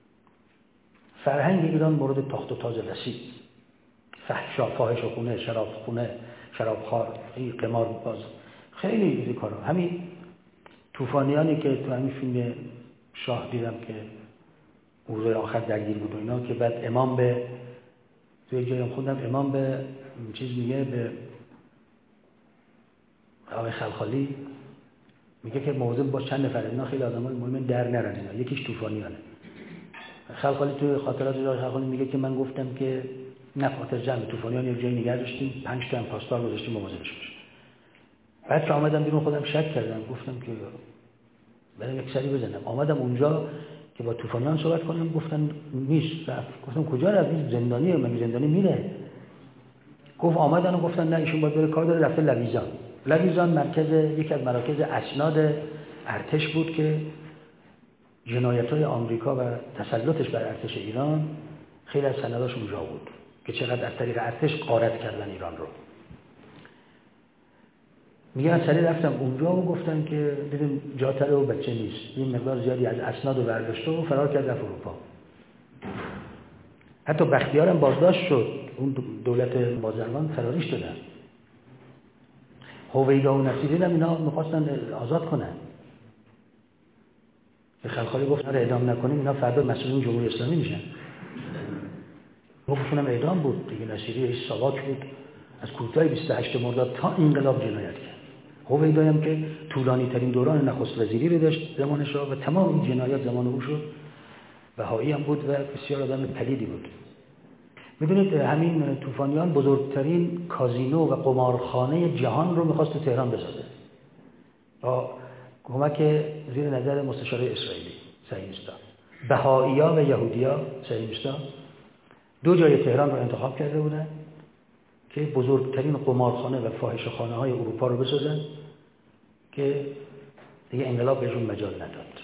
فرهنگ ایران مورد تاخت و تاز رسید. فحشا، فاحش خونه، شراب خونه، شرابخوار، این قمار باز، خیلی این کارا. همین طوفانیانی که تو همین فیلم شاه دیدم که روز آخر درگیر بود و اینا، که بعد امام به توی جایم خوندم امام به چیز میگه، به آقای خلخالی میگه که موضوع با چند نفر اینا خیلی آدمای مهم در نرن اینا، یکیش طوفانیانه. خلخالی تو خاطرات آقای خلخالی میگه که من گفتم که نه خاطر جمع طوفانیان یه جایی نگه داشتیم، پنج تا هم پاسدار گذاشتیم مواظبش باشه. بعد که آمدم بیرون خودم شک کردم، گفتم که برم یک سری بزنم. آمدم اونجا که با طوفانیان صحبت کنم، گفتن نیست. رفت. گفتم کجا رفت؟ این زندانیه، مگه زندانی میره؟ گفت آمدن و گفتن نه ایشون باید بره کار داره، رفته لویزان. لویزان مرکز یکی از مراکز اسناد ارتش بود که جنایت‌های آمریکا و تسلطش بر ارتش ایران خیلی از سنداش اونجا بود که چقدر از طریق ارتش غارت کردن ایران رو. میگه از سری رفتم اونجا و گفتن که دیدیم جاتره و بچه نیست، این مقدار زیادی از اسناد رو برداشته و فرار کرد رفت اروپا. حتی بختیار هم بازداشت شد، اون دولت بازرگان فرارش دادن. هویدا و نصیرین هم اینا میخواستن آزاد کنن. که خلخالی گفت رو اعدام نکنیم اینا فردا مسئولین جمهوری اسلامی میشن. حکمشون هم اعدام بود دیگه. نصیری رئیس ساواک بود، از کوتاه بیست و هشتم مرداد تا انقلاب جنایت کرد. هویدا هم که طولانی ترین دوران نخست وزیری رو داشت زمانش و تمام این جنایات زمان او شد. بهایی هم بود و بسیار آدم پلیدی بود. میدونید همین طوفانیان بزرگترین کازینو و قمارخانه جهان رو میخواست تو تهران بسازه با کمک زیر نظر مستشاره اسرائیلی صهیونیست‌ها. بهائی‌ها و یهودی‌ها صهیونیست‌ها دو جای تهران رو انتخاب کرده بودن که بزرگترین قمارخانه و فاحشه‌خانه‌های اروپا رو بسازن که دیگه انقلاب بهشون مجال نداد.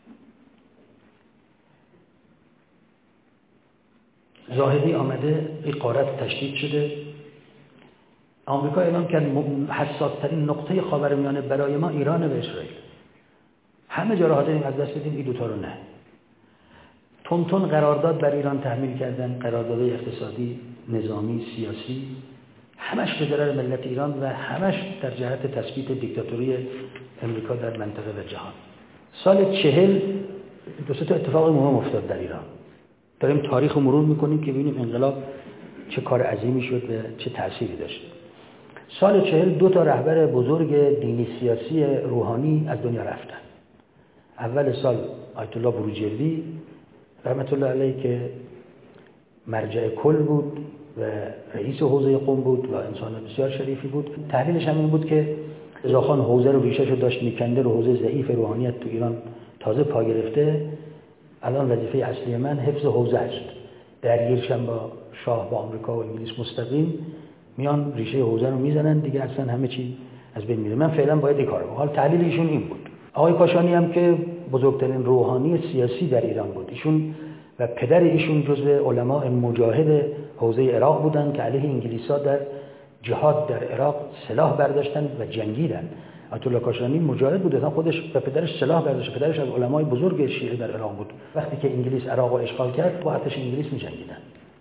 زاهدی آمده، این غارت تشدید شده. آمریکا اعلام کرد حساس‌ترین نقطه خاورمیانه برای ما ایران و اسرائیل. همه جا را حاضریم از دست بدیم، این دوتا رو نه. تون تون قرارداد بر ایران تحمیل کردن، قراردادهای اقتصادی، نظامی، سیاسی، همش به ضرر ملت ایران و همش در جهت تثبیت دیکتاتوری امریکا در منطقه و جهان. سال چهل دو سه تا اتفاق مهم افتاد در ایران. داریم تاریخ رو مرور میکنیم که ببینیم انقلاب چه کار عظیمی شد و چه تأثیری داشت. سال چهل دو تا رهبر بزرگ دینی سیاسی روحانی از دنیا رفتن. اول سال آیت الله بروجردی رحمت الله علیه که مرجع کل بود و رئیس حوزه قم بود و انسان بسیار شریفی بود. تحلیلش هم این بود که رضاخان حوزه رو ریشه‌شو داشت میکنده، رو حوزه ضعیف روحانیت تو ایران تازه پا گرفته. الان وظیفه اصلی من حفظ حوزه است. درگیرشن با شاه، با آمریکا و انگلیس مستقیم میان ریشه حوزه رو میزنن دیگه، اصلا همه چی از بین میره. من فعلا باید این کارو. حال تحلیل ایشون این بود. آقای کاشانی هم که بزرگترین روحانی سیاسی در ایران بود، ایشون و پدر ایشون جزو علماء مجاهد حوزه عراق بودن که علیه انگلیس‌ها در جهاد در عراق سلاح برداشتن و جنگیدن. آیت الله کاشانی مجاهد بود، اصلا خودش و پدرش سلاح برداشت. پدرش از علمای بزرگ شیعه در عراق بود. وقتی که انگلیس عراق رو اشغال کرد با ارتش انگلیس می‌جنگیدن.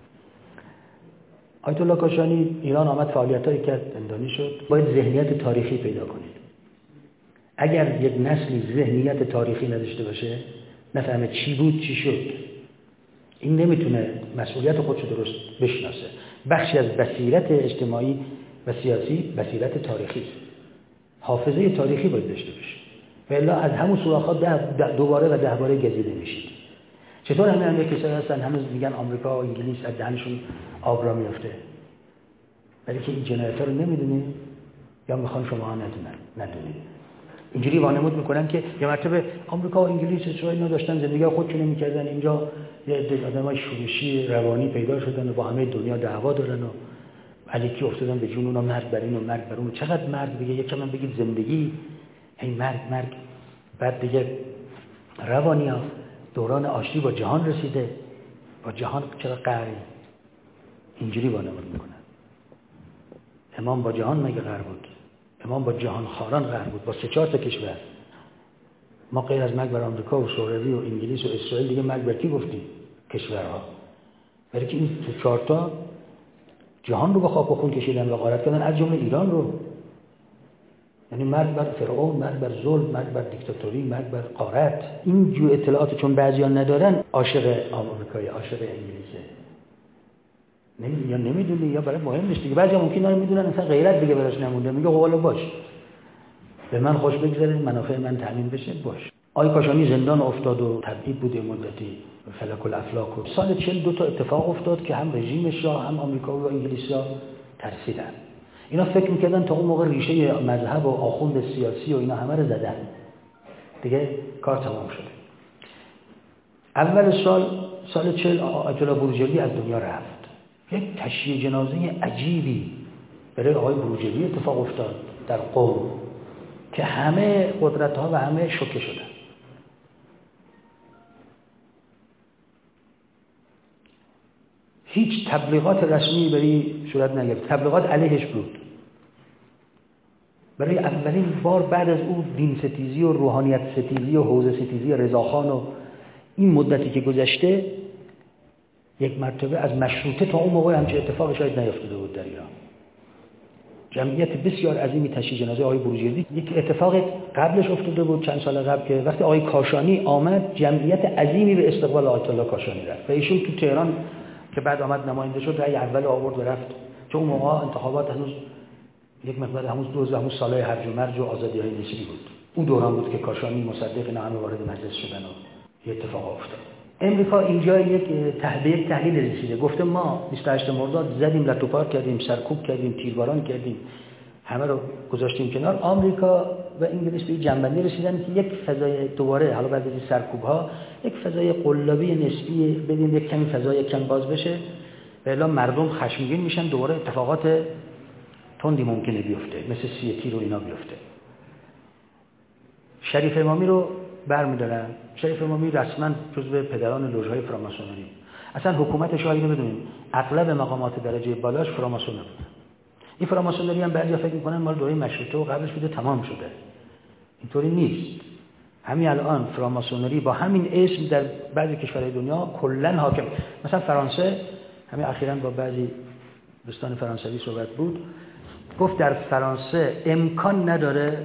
آیت الله کاشانی ایران آمد فعالیتایی کرد، زندانی شد. باید ذهنیت تاریخی پیدا کنید. اگر یک نسلی ذهنیت تاریخی نداشته باشه، نفهمه چی بود چی شد، این نمیتونه مسئولیت خودش رو درست بشناسه. بخشی از بصیرت اجتماعی و سیاسی بصیرت تاریخی است. حافظه تاریخی باید داشته باشه. و الا از همون سوراخ‌ها ده دوباره و ده باره گزیده میشید. چطور همه هم کسایی هستن هنوز میگن آمریکا و انگلیس از دهنشون آب را میفته، ولی که این جنایت‌ها رو نمیدونیم یا میخوان شما ندونن ندونید. اینجوری وانمود میکنن که یه مرتبه آمریکا و انگلیس اسرائیل نداشتن زندگی خودشون میکردن، اینجا یه عده آدمای شورشی روانی پیدا شدن و با همه دنیا دعوا دارن و علیکی افتادن به جون اونا، مرگ بر این و مرگ بر اون. چقدر مرگ دیگه، یکم هم بگید زندگی، این مرگ مرگ. بعد دیگه روانیا دوران آشتی با جهان رسیده، با جهان چقدر قهری. اینجوری وانمود میکنن. امام با جهان مگه قهر بود؟ امام با جهان خاران قهر بود، با سه چهار تا کشور. ما غیر از مرگ بر آمریکا و شوروی و انگلیس و اسرائیل دیگه مرگ بر کی گفتیم؟ کشورها. برای که این تو چهار تا جهان رو به خاک و خون کشیدن و غارت کردن، از جمله ایران رو. یعنی مرگ بر فرعون، مرگ بر ظلم، مرگ بر دیکتاتوری، مرگ بر غارت. این جو اطلاعات چون بعضیا ندارن، عاشق آمریکایی، عاشق انگلیسه. نمیدونی یا نمیدونی یا برای مهم نیست دیگه. بعضیا ممکن دارن میدونن اصلا غیرت دیگه براش نمونده، میگه خب والا باش. به من خوش بگذره، منافع من تامین بشه، باشه. آقای کاشانی زندان افتاد و تبعید بوده مدتی، فلک الافلاک. و سال چهل دو تا اتفاق افتاد که هم رژیم شاه هم آمریکا و انگلیس‌ها ترسیدن. اینا فکر می‌کردن تا اون موقع ریشه مذهب و آخوند سیاسی و اینا همه رو زدن، دیگه کار تمام شده. اول سال سال چهل آیت الله بروجردی از دنیا رفت. یک تشییع جنازه عجیبی برای آقای بروجردی اتفاق افتاد در قم که همه قدرت‌ها و همه شوکه شدن. هیچ تبلیغات رسمی برای صورت نگرفت، تبلیغات علیهش بود. برای اولین بار بعد از اون دین ستیزی و روحانیت ستیزی و حوزه ستیزی رضاخان و این مدتی که گذشته، یک مرتبه از مشروطه تا اون موقع همچین اتفاقی شاید نیفتاده بود در ایران. جمعیت بسیار عظیمی تشییع جنازه آقای بروجردی. یک اتفاق قبلش افتاده بود چند سال قبل که وقتی آقای کاشانی آمد، جمعیت عظیمی به استقبال آیت الله کاشانی رفت و ایشون تو تهران که بعد آمد نماینده شد، رأی اول آورد و رفت، چون اون موقع انتخابات هنوز یک مقدار هنوز دوز و هنوز سالهای هرج و مرج و آزادی‌های نسبی بود. اون دوران بود که کاشانی مصدق اینا همه وارد مجلس شدن و یه اتفاق افتاد. امریکا اینجا یک تحلیل تحلیل رسیده، گفته ما بیست و هشتم مرداد زدیم، لتوپار کردیم، سرکوب کردیم، تیرباران کردیم، همه رو گذاشتیم کنار. آمریکا و انگلیس به جنبندی رسیدن که یک فضای دوباره، حالا بعد از سرکوب‌ها، یک فضای قلابی نسبی بدیم، یک کمی فضای کم باز بشه، و الا مردم خشمگین میشن، دوباره اتفاقات تندی ممکنه بیفته، مثل سی تیر و اینا بیفته. شریف امامی رو برمی‌دارن. شریف امامی رسما جزو پدران لوژهای فراماسونری. اصلا حکومت شاه اینو بدونید، اغلب مقامات درجه بالاش فراماسونه بود. این فراماسونری هم بعضیا فکر می‌کنن مال دوره مشروطه و قبلش بوده تمام شده. اینطوری نیست. همین الان فراماسونری با همین اسم در بعضی کشورهای دنیا کلاً حاکم. مثلا فرانسه، همین اخیراً با بعضی دوستان فرانسوی صحبت بود، گفت در فرانسه امکان نداره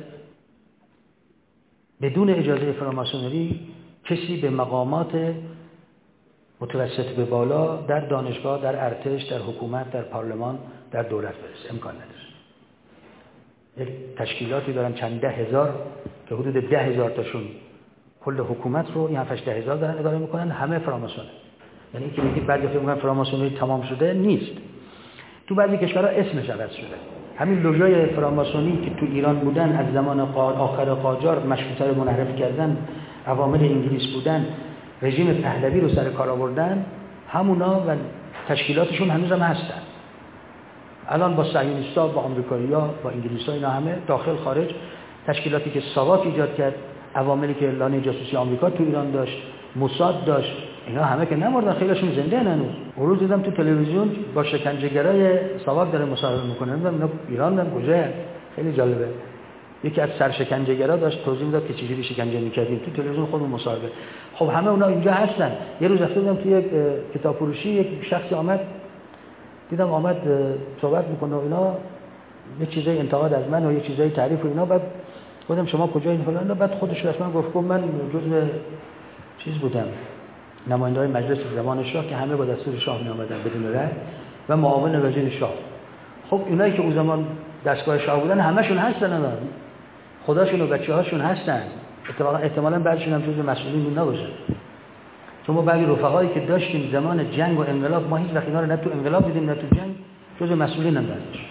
بدون اجازه فراماسونری کسی به مقامات متوسط به بالا در دانشگاه، در ارتش، در حکومت، در پارلمان، در دولت برسه. امکان نداره. یک تشکیلاتی دارن چند ده هزار که حدود ده هزار تاشون کل حکومت رو، این هفتش ده هزار دارن اداره میکنن، همه فراماسونه. یعنی اینکه میگید بعضی فکر میکنن فراماسونری تمام شده، نیست. تو بعضی کشورها اسمش عوض شده. همین لوژهای فراماسونی که تو ایران بودن، از زمان آخر قاجار مشروطه رو منحرف کردن، عوامل انگلیس بودن، رژیم پهلوی رو سر کار آوردن، همونا و تشکیلاتشون هنوز هم هستن. الان با صهیونیست‌ها، با آمریکایی‌ها، با انگلیس‌ها، اینا همه داخل خارج، تشکیلاتی که ساواک ایجاد کرد، عواملی که لانه جاسوسی آمریکا تو ایران داشت، موساد داشت، اینا همه که نمردن، خیلیشون زنده ان هنوز. اون روز دیدم تو تلویزیون با شکنجهگرای ساواک داره مصاحبه میکنه، نمیدونم اینا ایران دارن کجا، خیلی جالبه. یکی از سرشکنجهگرا داشت توضیح میداد که چجوری شکنجه میکردیم، تو تلویزیون خودمون مصاحبه. خب همه اونا اینجا هستن. یه روز رفتم دیدم تو یک کتاب فروشی یک شخصی آمد، دیدم آمد صحبت میکنه و اینا، یه چیزای انتقاد از من و یه چیزای تعریف و اینا. بعد گفتم شما کجایین فلان، بعد خودش رسما گفت من جزء چیز بودم، نماینده‌های مجلس زمان شاه که همه با دستور شاه می‌آمدن بدون رأی و معاون وزیر شاه. خب اینایی که اون زمان دستگاه شاه بودن همشون هستن الان، خداشون و بچه‌هاشون هستن. اتفاقا احتمالاً بعضیشون هم جزء مسئولین نباشن. چون ما بعضی رفقایی که داشتیم زمان جنگ و انقلاب، ما هیچ وقت اینا رو نه تو انقلاب دیدیم نه تو جنگ، جزء مسئولین هم داشتیم.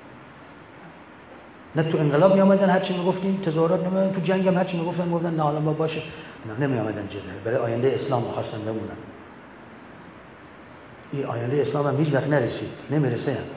نه تو انقلاب می آمدن هر چی میگفتیم، تظاهرات نمی‌آمدن، تو جنگ هم هر چی میگفتن گفتن نه حالا ما باشه، نه نمی آمدن جزء، برای آینده اسلام خواستن بمونن. این آینده اسلام هم هیچ وقت نرسید، نمیرسه هم.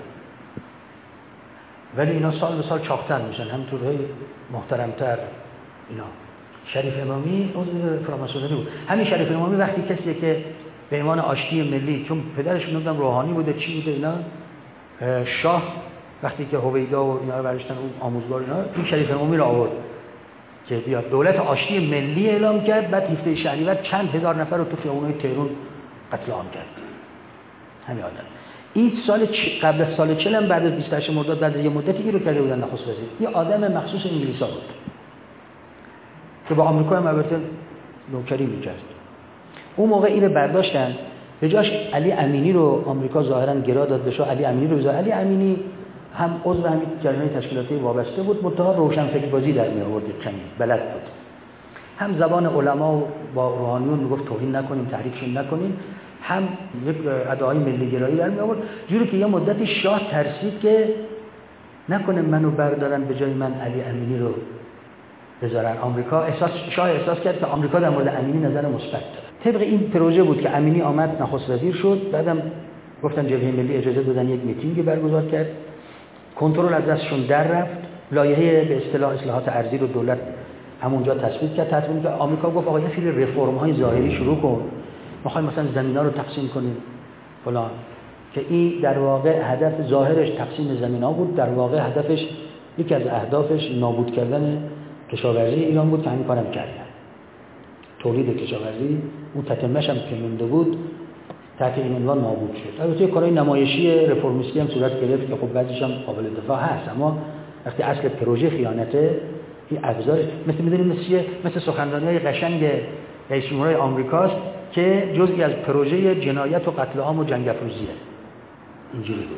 ولی اینا سال به سال چاق‌تر میشن، همینطورهای محترم‌تر اینا. شریف امامی اون فراماسونری بود. همین شریف امامی وقتی کسی که به عنوان آشتی ملی، چون پدرش نمیدونم روحانی بوده چی بوده اینا، شاه وقتی که هویدا و اینا رو برشتن اون آموزگار اینا، این شریف امامی رو آورد که بیاد دولت آشتی ملی اعلام کرد. بعد هفده شهریور چند هزار نفر رو تو خیابون‌های تهران قتل عام کرد. همین آدم. این سال چ... قبل از سال چهل هم بعد از بیست و هشتم مرداد، بعد از یه مدتی رو کرده بودن نخست وزیر. یه آدم مخصوص انگلیس‌ها بود که با آمریکا هم البته نوکری می‌کرد. اون موقع اینو برداشتن، به جاش علی امینی رو آمریکا ظاهراً گرا داد بشه، علی امینی رو بذاره. علی امینی هم عضو همین جریان تشکیلاتی وابسته بود، منتها روشنفکر بازی در می آورد، کمی بلد بود. هم زبان علما و با روحانیون میگفت توهین نکنیم، تحریکشون نکنیم، هم یک ادعای ملی گرایی در می آورد، جوری که یه مدتی شاه ترسید که نکنه منو بردارن به جای من علی امینی رو بذارن آمریکا. احساس شاه احساس کرد که آمریکا در مورد امینی نظر مثبت داره. طبق این پروژه بود که امینی آمد نخست وزیر شد، بعدم گفتن جبهه ملی اجازه دادن یک میتینگ برگزار کرد، کنترل از دستشون در رفت، لایحه به اصطلاح اصلاحات ارضی رو دولت همونجا تصویب کرد. تصویب که آمریکا گفت آقا یه سری رفرم‌های ظاهری شروع کن، می‌خوایم مثلا زمینا رو تقسیم کنیم فلان، که این در واقع هدف ظاهرش تقسیم زمینا بود، در واقع هدفش یکی از اهدافش نابود کردن کشاورزی ایران بود که همین کارم کردن. تولید کشاورزی اون تتمه‌ش هم که مونده بود تحت این عنوان نابود شد. البته کارهای نمایشی رفرمیستی هم صورت گرفت که خب بعضیش هم قابل دفاع هست، اما وقتی اصل پروژه خیانته، این ابزار مثل می‌دونید مثل مثل سخنرانی‌های قشنگ رئیس جمهور آمریکاست که جزئی از پروژه جنایت و قتل عام و جنگ افروزیه. اینجوری بود.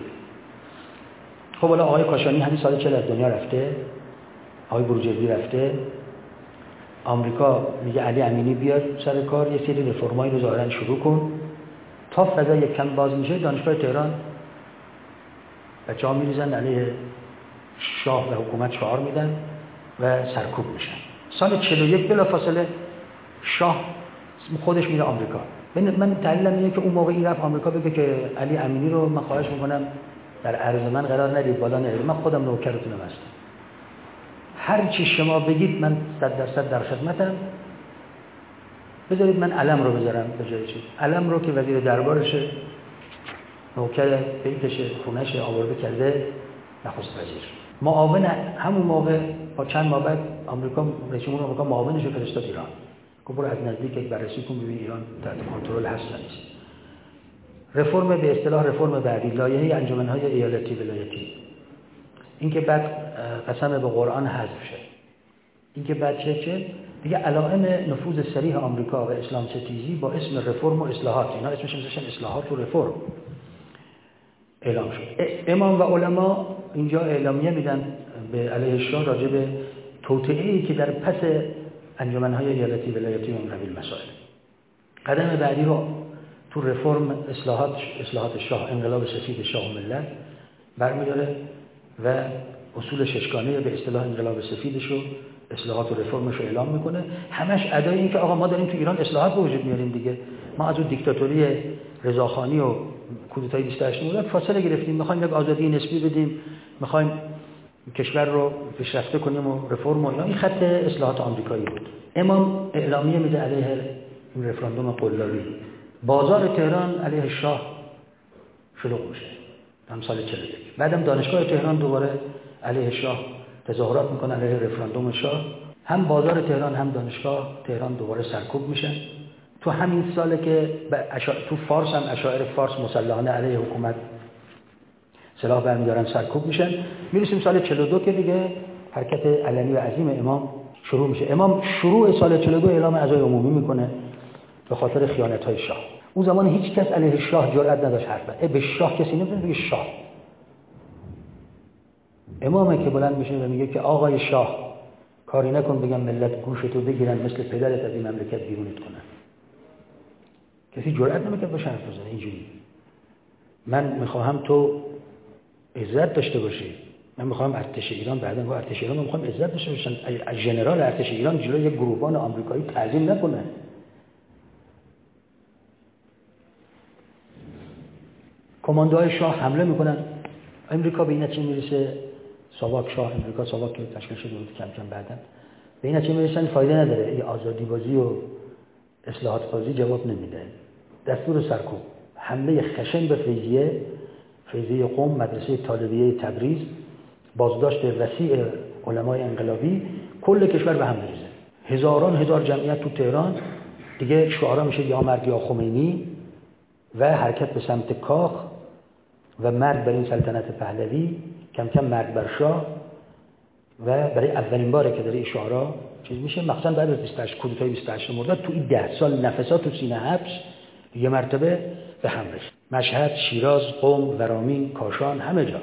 خب حالا آقای کاشانی همین سال چهل از دنیا رفته، آقای بروجردی رفته، آمریکا میگه علی امینی بیاد سر کار، یه سری رفرمایی رو ظاهرا شروع کن، تا فضا یک کم باز میشه دانشگاه تهران بچه‌ها میریزن علیه شاه و حکومت شعار میدن و سرکوب میشن. سال چهل و یک بلافاصله شاه خودش میره آمریکا. من دلیلم اینه که اون موقع این رفت آمریکا بگه که علی امینی رو من خواهش میکنم در عرض من قرار ندید، بالا نرید، من خودم نوکرتونم هستم، هر چی شما بگید من صد درصد در خدمتم، بذارید من علم رو بذارم به جای چی، علم رو که وزیر دربارشه، نوکر بیتشه، خونشه آورده کرده نخست وزیر. معاون همون موقع با چند ماه بعد آمریکا رئیس جمهور آمریکا معاونش رو فرستاد ایران، که برو از نزدیک یک بررسی کن ببین ایران تحت کنترل هست یا نیست. رفرم به اصطلاح رفرم بعدی، لایحه انجمن‌های ایالتی ولایتی، این که بعد قسم به قرآن حذف شد، این که بعد چه چه دیگه علائم نفوذ صریح آمریکا و اسلام ستیزی با اسم رفرم و اصلاحات، اینا اسمش میذاشتن اصلاحات و رفرم، اعلام شد. امام و علما اینجا اعلامیه میدن به علیه شاه راجع به توطئه‌ای که در پس انجمن‌های ایالتی ولایتی و این قبیل مسائل. قدم بعدی رو تو رفرم اصلاحات اصلاحات شاه، انقلاب سفید شاه و ملت برمی‌داره و اصول ششگانه به اصطلاح انقلاب سفیدش رو، اصلاحات و رفرمش رو اعلام میکنه. همش ادای این که آقا ما داریم تو ایران اصلاحات به وجود میاریم دیگه، ما از اون دیکتاتوری رضاخانی و کودتای بیست و هشت مرداد فاصله گرفتیم، میخوایم یک آزادی نسبی بدیم، میخوایم کشور رو پیشرفته کنیم و رفرم و اینا. این خط اصلاحات آمریکایی بود. امام اعلامیه میده علیه این رفراندوم قلابی. بازار تهران علیه شاه شلوغ میشه هم سال چهل و یک. بعدم دانشگاه تهران دوباره علیه شاه تظاهرات میکنن علیه رفراندوم شاه. هم بازار تهران هم دانشگاه تهران دوباره سرکوب میشن. تو همین ساله که اشا... تو فارس هم اشاعره فارس مسلحانه علیه حکومت سلاح برمیدارن، سرکوب میشن. میرسیم سال چهل و دو که دیگه حرکت علنی و عظیم امام شروع میشه. امام شروع سال چهل و دو اعلام عزای عمومی میکنه به خاطر خیانت‌های شاه. اون زمان هیچ کس علیه شاه جرئت نداشت حرف بزنه. به شاه کسی نمیتونه بگه شاه. امامه که بلند میشه و میگه که آقای شاه کاری نکن بگم ملت گوشتو بگیرن مثل پدرت از این مملکت بیرونت کنن. کسی جرئت نمیکنه به حرف بزنه اینجوری. من میخواهم تو عزت داشته باشی. من میخوام ارتش ایران، بعداً با ارتش ایران میخوام عزت داشته باشن. ژنرال ارتش ایران جلوی یک گروهبان آمریکایی تعظیم نکنه. کماندوهای شاه حمله میکنن. امریکا به این نتیجه میرسه، ساواک شاه امریکا ساواک که تشکیل شده بود کم کم بعداً به این نتیجه میرسن فایده نداره، این آزادی بازی و اصلاحات بازی جواب نمیده. دستور سرکوب، حمله خشن به فیضیه، فیضیه قم، مدرسه طالبیه تبریز، بازداشت وسیع علمای انقلابی، کل کشور به هم میریزه. هزاران هزار جمعیت تو تهران دیگه شعارا میشه یا مرگ یا خمینی و حرکت به سمت کاخ و مرگ بر این سلطنت پهلوی، کم کم مرگ بر شاه. و برای اولین باره که داره این شعارا چیز میشه، مخصوصا بعد از بیست و هشت کودتای بیست و هشت مرداد، تو این ده سال نفسات تو سینه حبس یه مرتبه به هم رسید. مشهد، شیراز، قم، ورامین، کاشان، همه جا.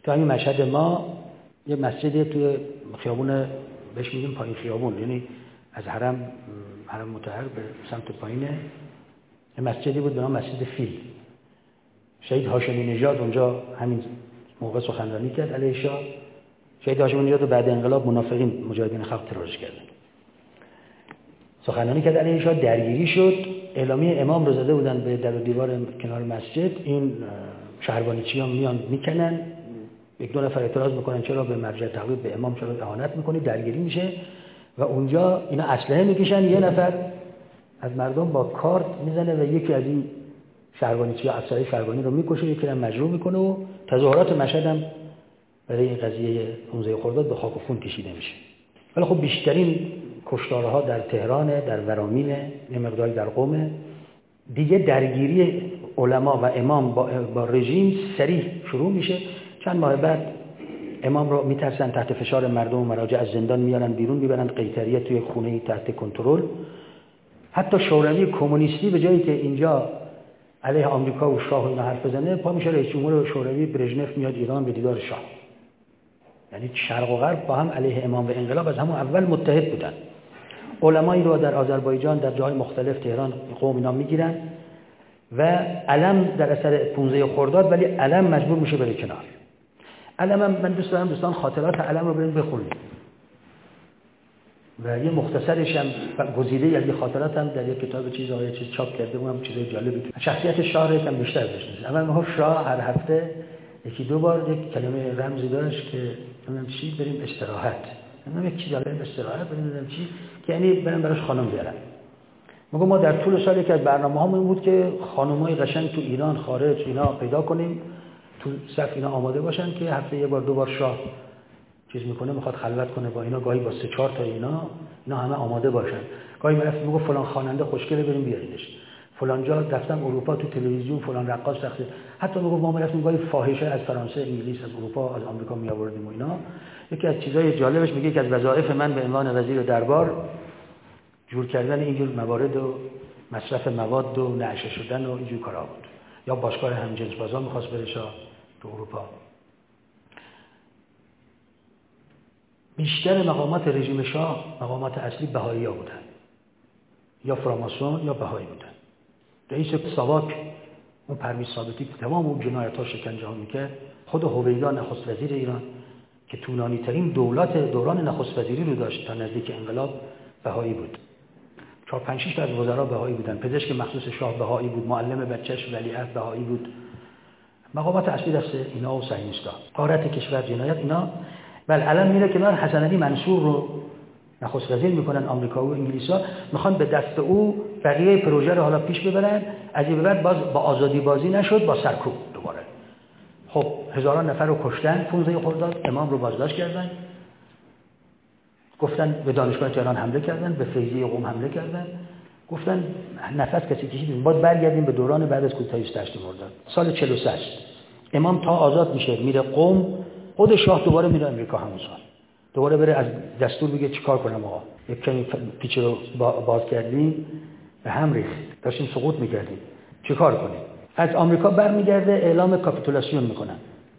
تو همین مشهد ما یه مسجدی توی خیابون بهش میگیم پایین خیابون، یعنی از حرم حرم مطهر به سمت پایینه، یه مسجدی بود به نام مسجد فیل. شهید هاشمی نژاد اونجا همین موقع سخنرانی کرد علیه شاه. شهید هاشمی نژاد بعد انقلاب منافقین مجاهدین خلق ترورش کردن. سخنرانی کرد علیه شاه، درگیری شد، اعلامیه امام رو زده بودن به در و دیوار کنار مسجد. این شهربانیچی‌ها میان میکنن، یک دو نفر اعتراض میکنن چرا به مرجع تقلید به امام چرا اهانت میکنی، درگیری میشه و اونجا اینا اسلحه میکشن، یه نفر از مردم با کارت میزنه و یکی از این شهربانیچی‌ها افسرهای شهربانی رو میکشه، یکی رو مجروح میکنه و تظاهرات مشهد هم برای این قضیه پانزده خرداد به خاک و خون کشیده میشه. ولی خب بیشترین کشتارها در تهران، در ورامینه، یه مقداری در قم. دیگه درگیری علما و امام با, با رژیم صریح شروع میشه. چند ماه بعد امام رو میترسن تحت فشار مردم و مراجع از زندان میارن بیرون، میبرن قیصریه توی خونه‌ای تحت کنترل. حتی شوروی کمونیستی به جایی که اینجا علیه آمریکا و شاه و اینا حرف بزنه، پا میشه رئیس جمهور شوروی برژنف میاد ایران به دیدار شاه. یعنی شرق و غرب با هم علیه امام و انقلاب از همون اول متحد بودن. علمایی رو در آذربایجان در جاهای مختلف تهران قوم اینا میگیرن و علم در اثر پانزده خرداد، ولی علم مجبور میشه بره کنار. علم هم من دوست دارم دوستان خاطرات علم رو بریم بخونیم و یه مختصرش هم گزیده از خاطرات هم در یک کتاب چیزهای چیز چاپ کرده، اونم چیزای جالبی. شخصیت شاه رو یکم بیشتر بشناسید. اول میگه شاه هر هفته یکی دو بار یک کلمه رمزی داشت که نمیدونم چی، بریم استراحت، نمیدونم یک چیز داره استراحت بریم نمیدونم چی، که یعنی بریم براش خانم بیارن. میگه ما در طول سال یکی از برنامه‌هامون این بود که خانمای قشنگ تو ایران خارج اینا پیدا کنیم، تو صف اینا آماده باشن که هفته یه بار دو بار شاه چیز میکنه، میخواد خلوت کنه با اینا، گاهی با سه چهار تا اینا اینا همه آماده باشن. گاهی میرفت میگه فلان خواننده خوشگله بریم بیاریدش، فلان جا رفتم اروپا تو تلویزیون فلان رقاص رقصه. حتی میگه ما میرفتیم گاهی فاحشه از فرانسه، انگلیس، از اروپا، از آمریکا می آوردیم و اینا. یکی از چیزای جالبش میگه که از وظایف من به عنوان وزیر دربار جور کردن اینجور موارد و مصرف مواد و نعشه شدن و اینجور کارا بود. یا باشگاه همجنسبازا می‌خواست بره شاه تو اروپا. بیشتر مقامات رژیم شاه مقامات اصلی بهائی‌ها بودن، یا فراماسون یا بهایی بودن. رئیس ساواک اون پرویز ثابتی که تمام اون جنایت‌ها شکنجه‌ها می‌کرد، خود هویدا نخست وزیر ایران که طولانی‌ترین دولت دوران نخست وزیری رو داشت تا نزدیک انقلاب، بهایی بود. چهار پنج شش تا از وزرا بهایی بودن. پزشک مخصوص شاه بهایی بود، معلم بچه‌ش ولیعهد بهایی بود. مقامات اصلی دست اینا و صهیونیست‌ها. غارت کشور، جنایت اینا. بل علم میره کنار، حسن علی منصور رو نخست وزیر میکنن آمریکا و انگلیس‌ها، میخوان به دست او بقیه پروژه رو حالا پیش ببرن. از این به بعد باز با آزادی بازی نشد، با سرکوب دوباره. خب هزاران نفر رو کشتن پانزده خرداد، امام رو بازداشت کردن، گفتن به دانشگاه تهران حمله کردن، به فیضیه قم حمله کردن، گفتن نفس کسی کشیدیم، باید برگردیم به دوران بعد از کودتای بیست و هشت مرداد. سال چهل و سه امام تا آزاد میشه میره قم، خود شاه دوباره میره امریکا همون سال. دوباره بره از دستور بگه چیکار کنم آقا، یک کمی پیچ رو باز کردیم به هم ریخت، داشتیم سقوط میکردیم، چیکار کنیم؟ از آمریکا برمیگرده، اعلام کاپیتولاسیون میکنن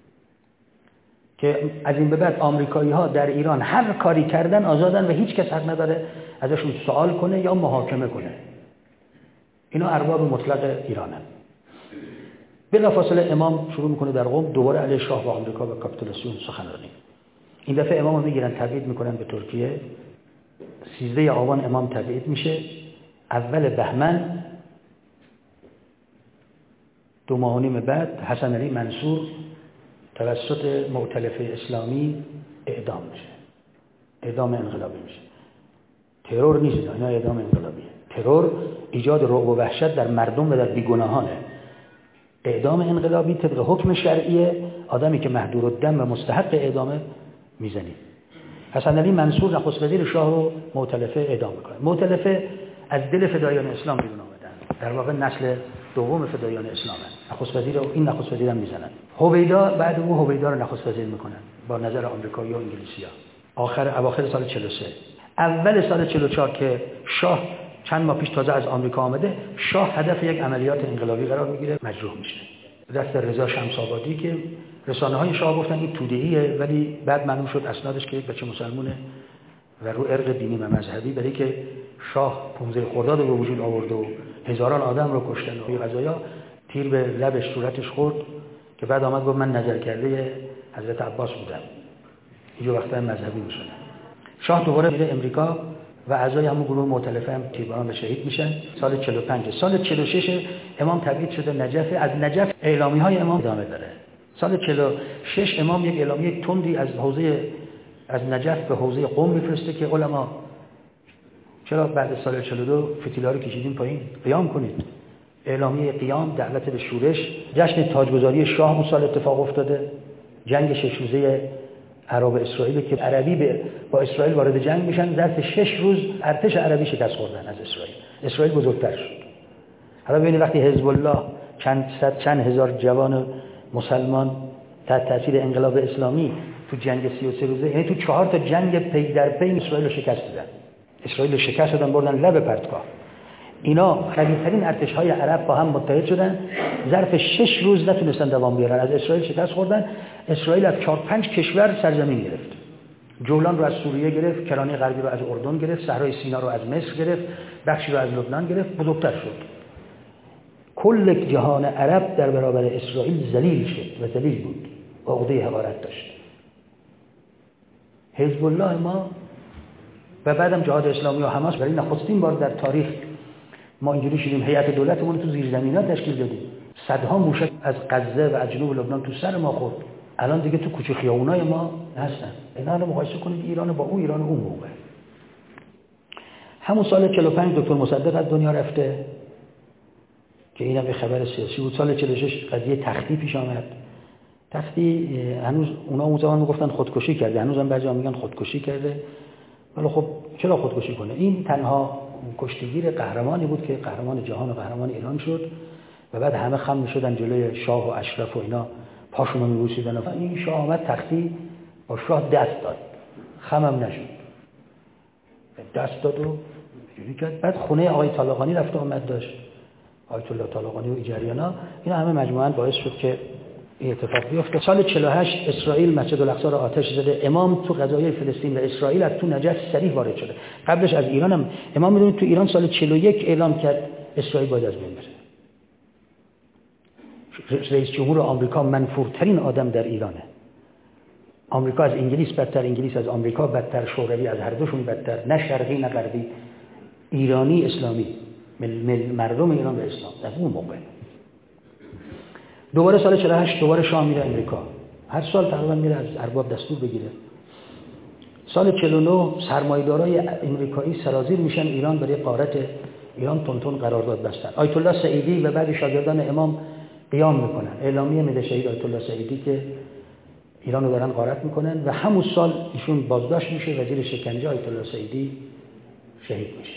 که از این به بعد آمریکایی‌ها در ایران هر کاری کردن آزادن و هیچ کس حق نداره ازشون سوال کنه یا محاکمه کنه. اینا ارباب مطلق ایرانن. بلافاصله امام شروع میکنه در قم دوباره علیه شاه و آمریکا و کاپیتولاسیون سخنرانی. این دفعه امامو میگیرن تبعید میکنن به ترکیه. سیزده آبان امام تبعید میشه. اول بهمن دو ماه و نیم بعد حسن علی منصور توسط مؤتلفه اسلامی اعدام میشه. اعدام انقلابی میشه. ترور نیست، اینا اعدام انقلابیه. ترور ایجاد رعب و وحشت در مردم و در بیگناهانه. اعدام انقلابی طبق حکم شرعی، آدمی که محضور الدم و مستحق اعدامه میزنید. حسن علی منصور نخست وزیر شاه رو مؤتلفه اعدام میکنه. مؤتلفه از دل فدایان اسلام بیرون آمدن، در واقع نسل دوم فدایان اسلامه. نخست وزیر رو این نخست وزیرم میزنن. هویدا بعد او هویدا رو نخست وزیر میکنن با نظر آمریکایی و انگلیسی‌ها. آخر اواخر سال چهل و سه. اول سال چهل و چهار که شاه چند ماه پیش تازه از آمریکا آمده، شاه هدف یک عملیات انقلابی قرار میگیره، مجروح میشه. دست رضا شمس آبادی که رسانه های شاه گفتن این توده‌ایه، ولی بعد معلوم شد اسنادش که یک بچه مسلمونه و رو ارق دینی و مذهبی، برای که شاه پانزده خرداد رو به وجود آورد و هزاران آدم رو کشتن و قضایا، تیر به لبش صورتش خورد که بعد آمد گفت من نظر کرده حضرت عباس بودم. اینجا وقتا مذهبی میشن. شاه دوباره میره امریکا و اعضای همون گروه مؤتلفه هم تیرباران به شهید میشن. سال چهل و پنج. سال چهل و شش امام تبعید شده نجف. از نجف اعلامی های امام ادامه داره. سال چهل و شش امام یک اعلامیه تندی از حوزه از نجف به حوزه قم میفرسته که علما چرا بعد سال چهل و دو فتیلا رو کشیدین پایین؟ قیام کنید. اعلامیه قیام، دعوت به شورش، جشن تاجگذاری شاه اون سال اتفاق افتاده. جنگ شش روزه عرب اسرائیل که عربی به با اسرائیل وارد جنگ میشن، ظرف شش روز ارتش عربی شکست خوردن از اسرائیل. اسرائیل بزرگتر شد. حالا ببینید وقتی حزب الله چند صد چند هزار جوان مسلمان تحت تاثیر انقلاب اسلامی تو جنگ سی و سه روزه، یعنی تو چهار تا جنگ پی در پی اسرائیل رو شکست دادن. اسرائیل رو شکست دادن، بردن لب پرتگاه. اینا قوی‌ترین ارتش‌های عرب با هم متحد شدن، ظرف شش روز نتونستن دوام بیارن، از اسرائیل شکست خوردن. اسرائیل از چهار پنج کشور سرزمین گرفت. جولان رو از سوریه گرفت، کرانه غربی رو از اردن گرفت، صحرای سینا رو از مصر گرفت، بخشی رو از لبنان گرفت، بزرگتر شد. کل جهان عرب در برابر اسرائیل ذلیل شد و ذلیل بود و عقده حقارت داشت. حزب الله ما و بعدم جهاد اسلامی و حماس برای نخستین بار در تاریخ ما اینجوری شدیم هیئت دولتمون تو زیرزمین‌ها تشکیل دادیم. صدها موشک از غزه و از جنوب لبنان تو سر ما خورد. الان دیگه تو کوچه خیابونای ما هستن. اینا رو مقایسه کنید ایران با اون ایران اون موقع. همون سال چهل و پنج دکتر مصدق از دنیا رفته که اینم یه خبر سیاسی بود. سال چهل و شش قضیه تختی پیش آمد. تختی هنوز اونا اون زمان میگفتن خودکشی کرده، هنوزم بعضیا میگن خودکشی کرده. ولی خب چرا خودکشی کنه؟ این تنها کشتیگیر قهرمانی بود که قهرمان جهان و قهرمان ایران شد و بعد همه خم می‌شدن جلوی شاه و اشرف و اینا پاشون رو می‌بوسیدن. این شاه آمد تختی با شاه دست داد، خمم نشد، دست داد و جوری کرد. بعد خونه آقای طالقانی رفت آمد داشت، آیت الله طالقانی و ایجریانا. اینا همه مجموعاً باعث شد که این اتفاق بیفته. سال چهل و هشت اسرائیل مسجد الاقصی رو آتش زده. امام تو قضایای فلسطین و اسرائیل از تو نجف سریع وارد شده. قبلش از ایران هم امام میدونید تو ایران سال چهل و یک اعلام کرد اسرائیل باید از بین بره. رئیس جمهور آمریکا منفورترین آدم در ایرانه. آمریکا از انگلیس بدتر، انگلیس از آمریکا بدتر، شوروی از هر دوشون بدتر، نه شرقی نه غربی، ایرانی اسلامی، مردم ایران به اسلام. از اون موقع دوباره سال چهل و هشت دوباره شاه میره امریکا. هر سال تقریبا میره از ارباب دستور بگیره. سال چهل و نه سرمایه‌دارای امریکایی سرازیر میشن ایران، برای غارت ایران تونتون قرارداد بستن. آیت الله سعیدی و بعد شاگردان امام قیام میکنن، اعلامیه میده شهید آیت الله سعیدی که ایرانو دارن غارت میکنن و همون سال ایشون بازداشت میشه و زیر شکنجه آیت الله سعیدی شهید میشه.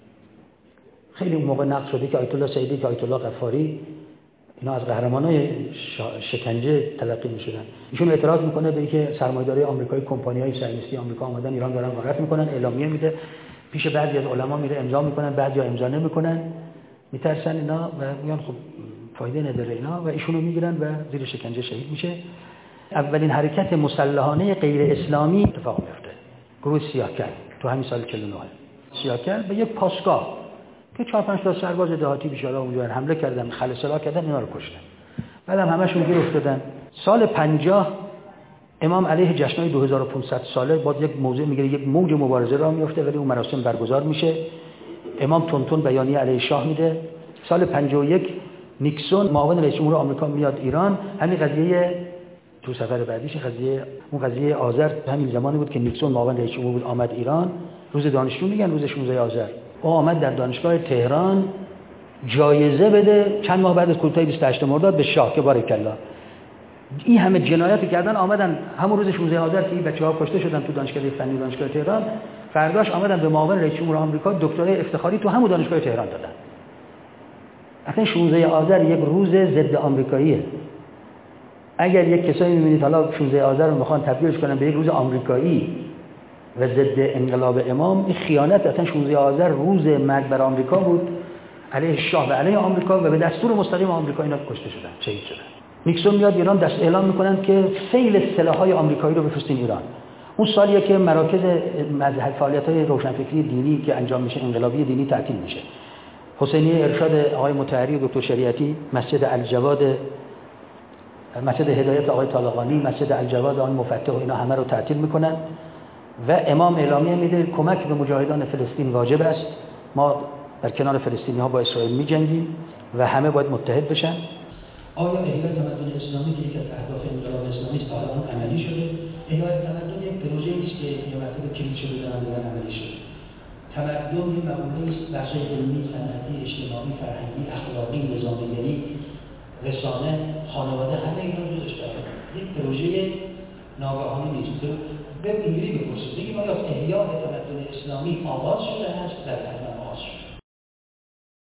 خیلی اون موقع نقد شده که آیت الله سعیدی که آیت الله غفاری اینا از قهرمانای شکنجه تلقی میشدن. ایشون اعتراض میکنه به اینکه سرمایه‌داری آمریکایی، کمپانی‌های صهیونیستی آمریکا اومدن ایران دارن غارت میکنن، اعلامیه میده، پیش بعضی از علما میره امضا میکنن، بعضیا امضا نمیکنن، میترسن اینا و میگن خب فایده نداره اینا و ایشونو میگیرن و زیر شکنجه شهید میشه. اولین حرکت مسلحانه غیر اسلامی اتفاق میفته. گروه سیاه‌کل تو همین سال چهل و نه سیاه‌کل به یک پاسگاه که چهار پنج تا سرباز دهاتی بیچاره اونجا حمله کردن، خلسلا کردن، اینا رو کشتن. بعدم همشون گیر افتادن. سال پنجاه امام علیه جشن‌های دو هزار و پانصد ساله با یک موضوع میگیره، یک موج مبارزه راه میفته ولی اون مراسم برگزار میشه. امام تونتون بیانیه علیه شاه میده. سال پنجاه و یک نیکسون معاون رئیس جمهور آمریکا میاد ایران. همین قضیه تو سفر بعدیش قضیه اون قضیه آذر همین زمانی بود که نیکسون معاون رئیس جمهور بود، آمد ایران. روز دانشجو میگن روز شانزده آذر. او آمد در دانشگاه تهران جایزه بده چند ماه بعد از کودتای بیست و هشتم مرداد به شاه که بارکالله. این همه جنایتی کردن، آمدن همون روز شانزده آذر که این بچه‌ها کشته شدن تو دانشگاه فنی دانشگاه تهران، فرداش آمدن به معاون رئیس جمهور آمریکا دکترای افتخاری تو همون دانشگاه تهران دادن. اصلا شانزده آذر یک روز ضد آمریکاییه. اگر یک کسایی می‌بینید حالا شانزده آذر رو می‌خوان تبدیلش کنن به یک روز آمریکایی و ضد انقلاب امام، این خیانت. اصلا شانزده آذر روز مرگ بر آمریکا بود، علیه شاه و علیه آمریکا و به دستور مستقیم آمریکا اینا کشته شدن، شهید شدن. نیکسون میاد ایران، دست اعلام میکنن که سیل سلاح‌های آمریکایی رو بفرستین ایران. اون سالیه که مراکز مذهب فعالیت‌های روشنفکری دینی که انجام میشه، انقلابی دینی تعطیل میشه. حسینیه ارشاد آقای مطهری و دکتر شریعتی، مسجد الجواد، مسجد هدایت آقای طالقانی، مسجد الجواد آقای مفتح و اینا همه رو تعطیل میکنن و امام اعلامیه میده کمک به مجاهدان فلسطین واجب است. ما در کنار فلسطینی‌ها با اسرائیل می‌جنگیم و همه باید متحد بشن. آیا احیای تمدن اسلامی که یکی از اهداف انقلاب اسلامی است تا الان عملی شده؟ احیای تمدن یک پروژه است که یه مرتبه کلید شده در آن عملی شده. تمدن یک مقوله است، بخش علمی، صنعتی، اجتماعی، فرهنگی، اخلاقی، نظام‌نگری، رسانه، خانواده، همه اینا جزش داره. یک پروژه ناگهانی نیست. به اینجوری بپرسید بگیم آیا احیای تمدن اسلامی آغاز شده است؟ در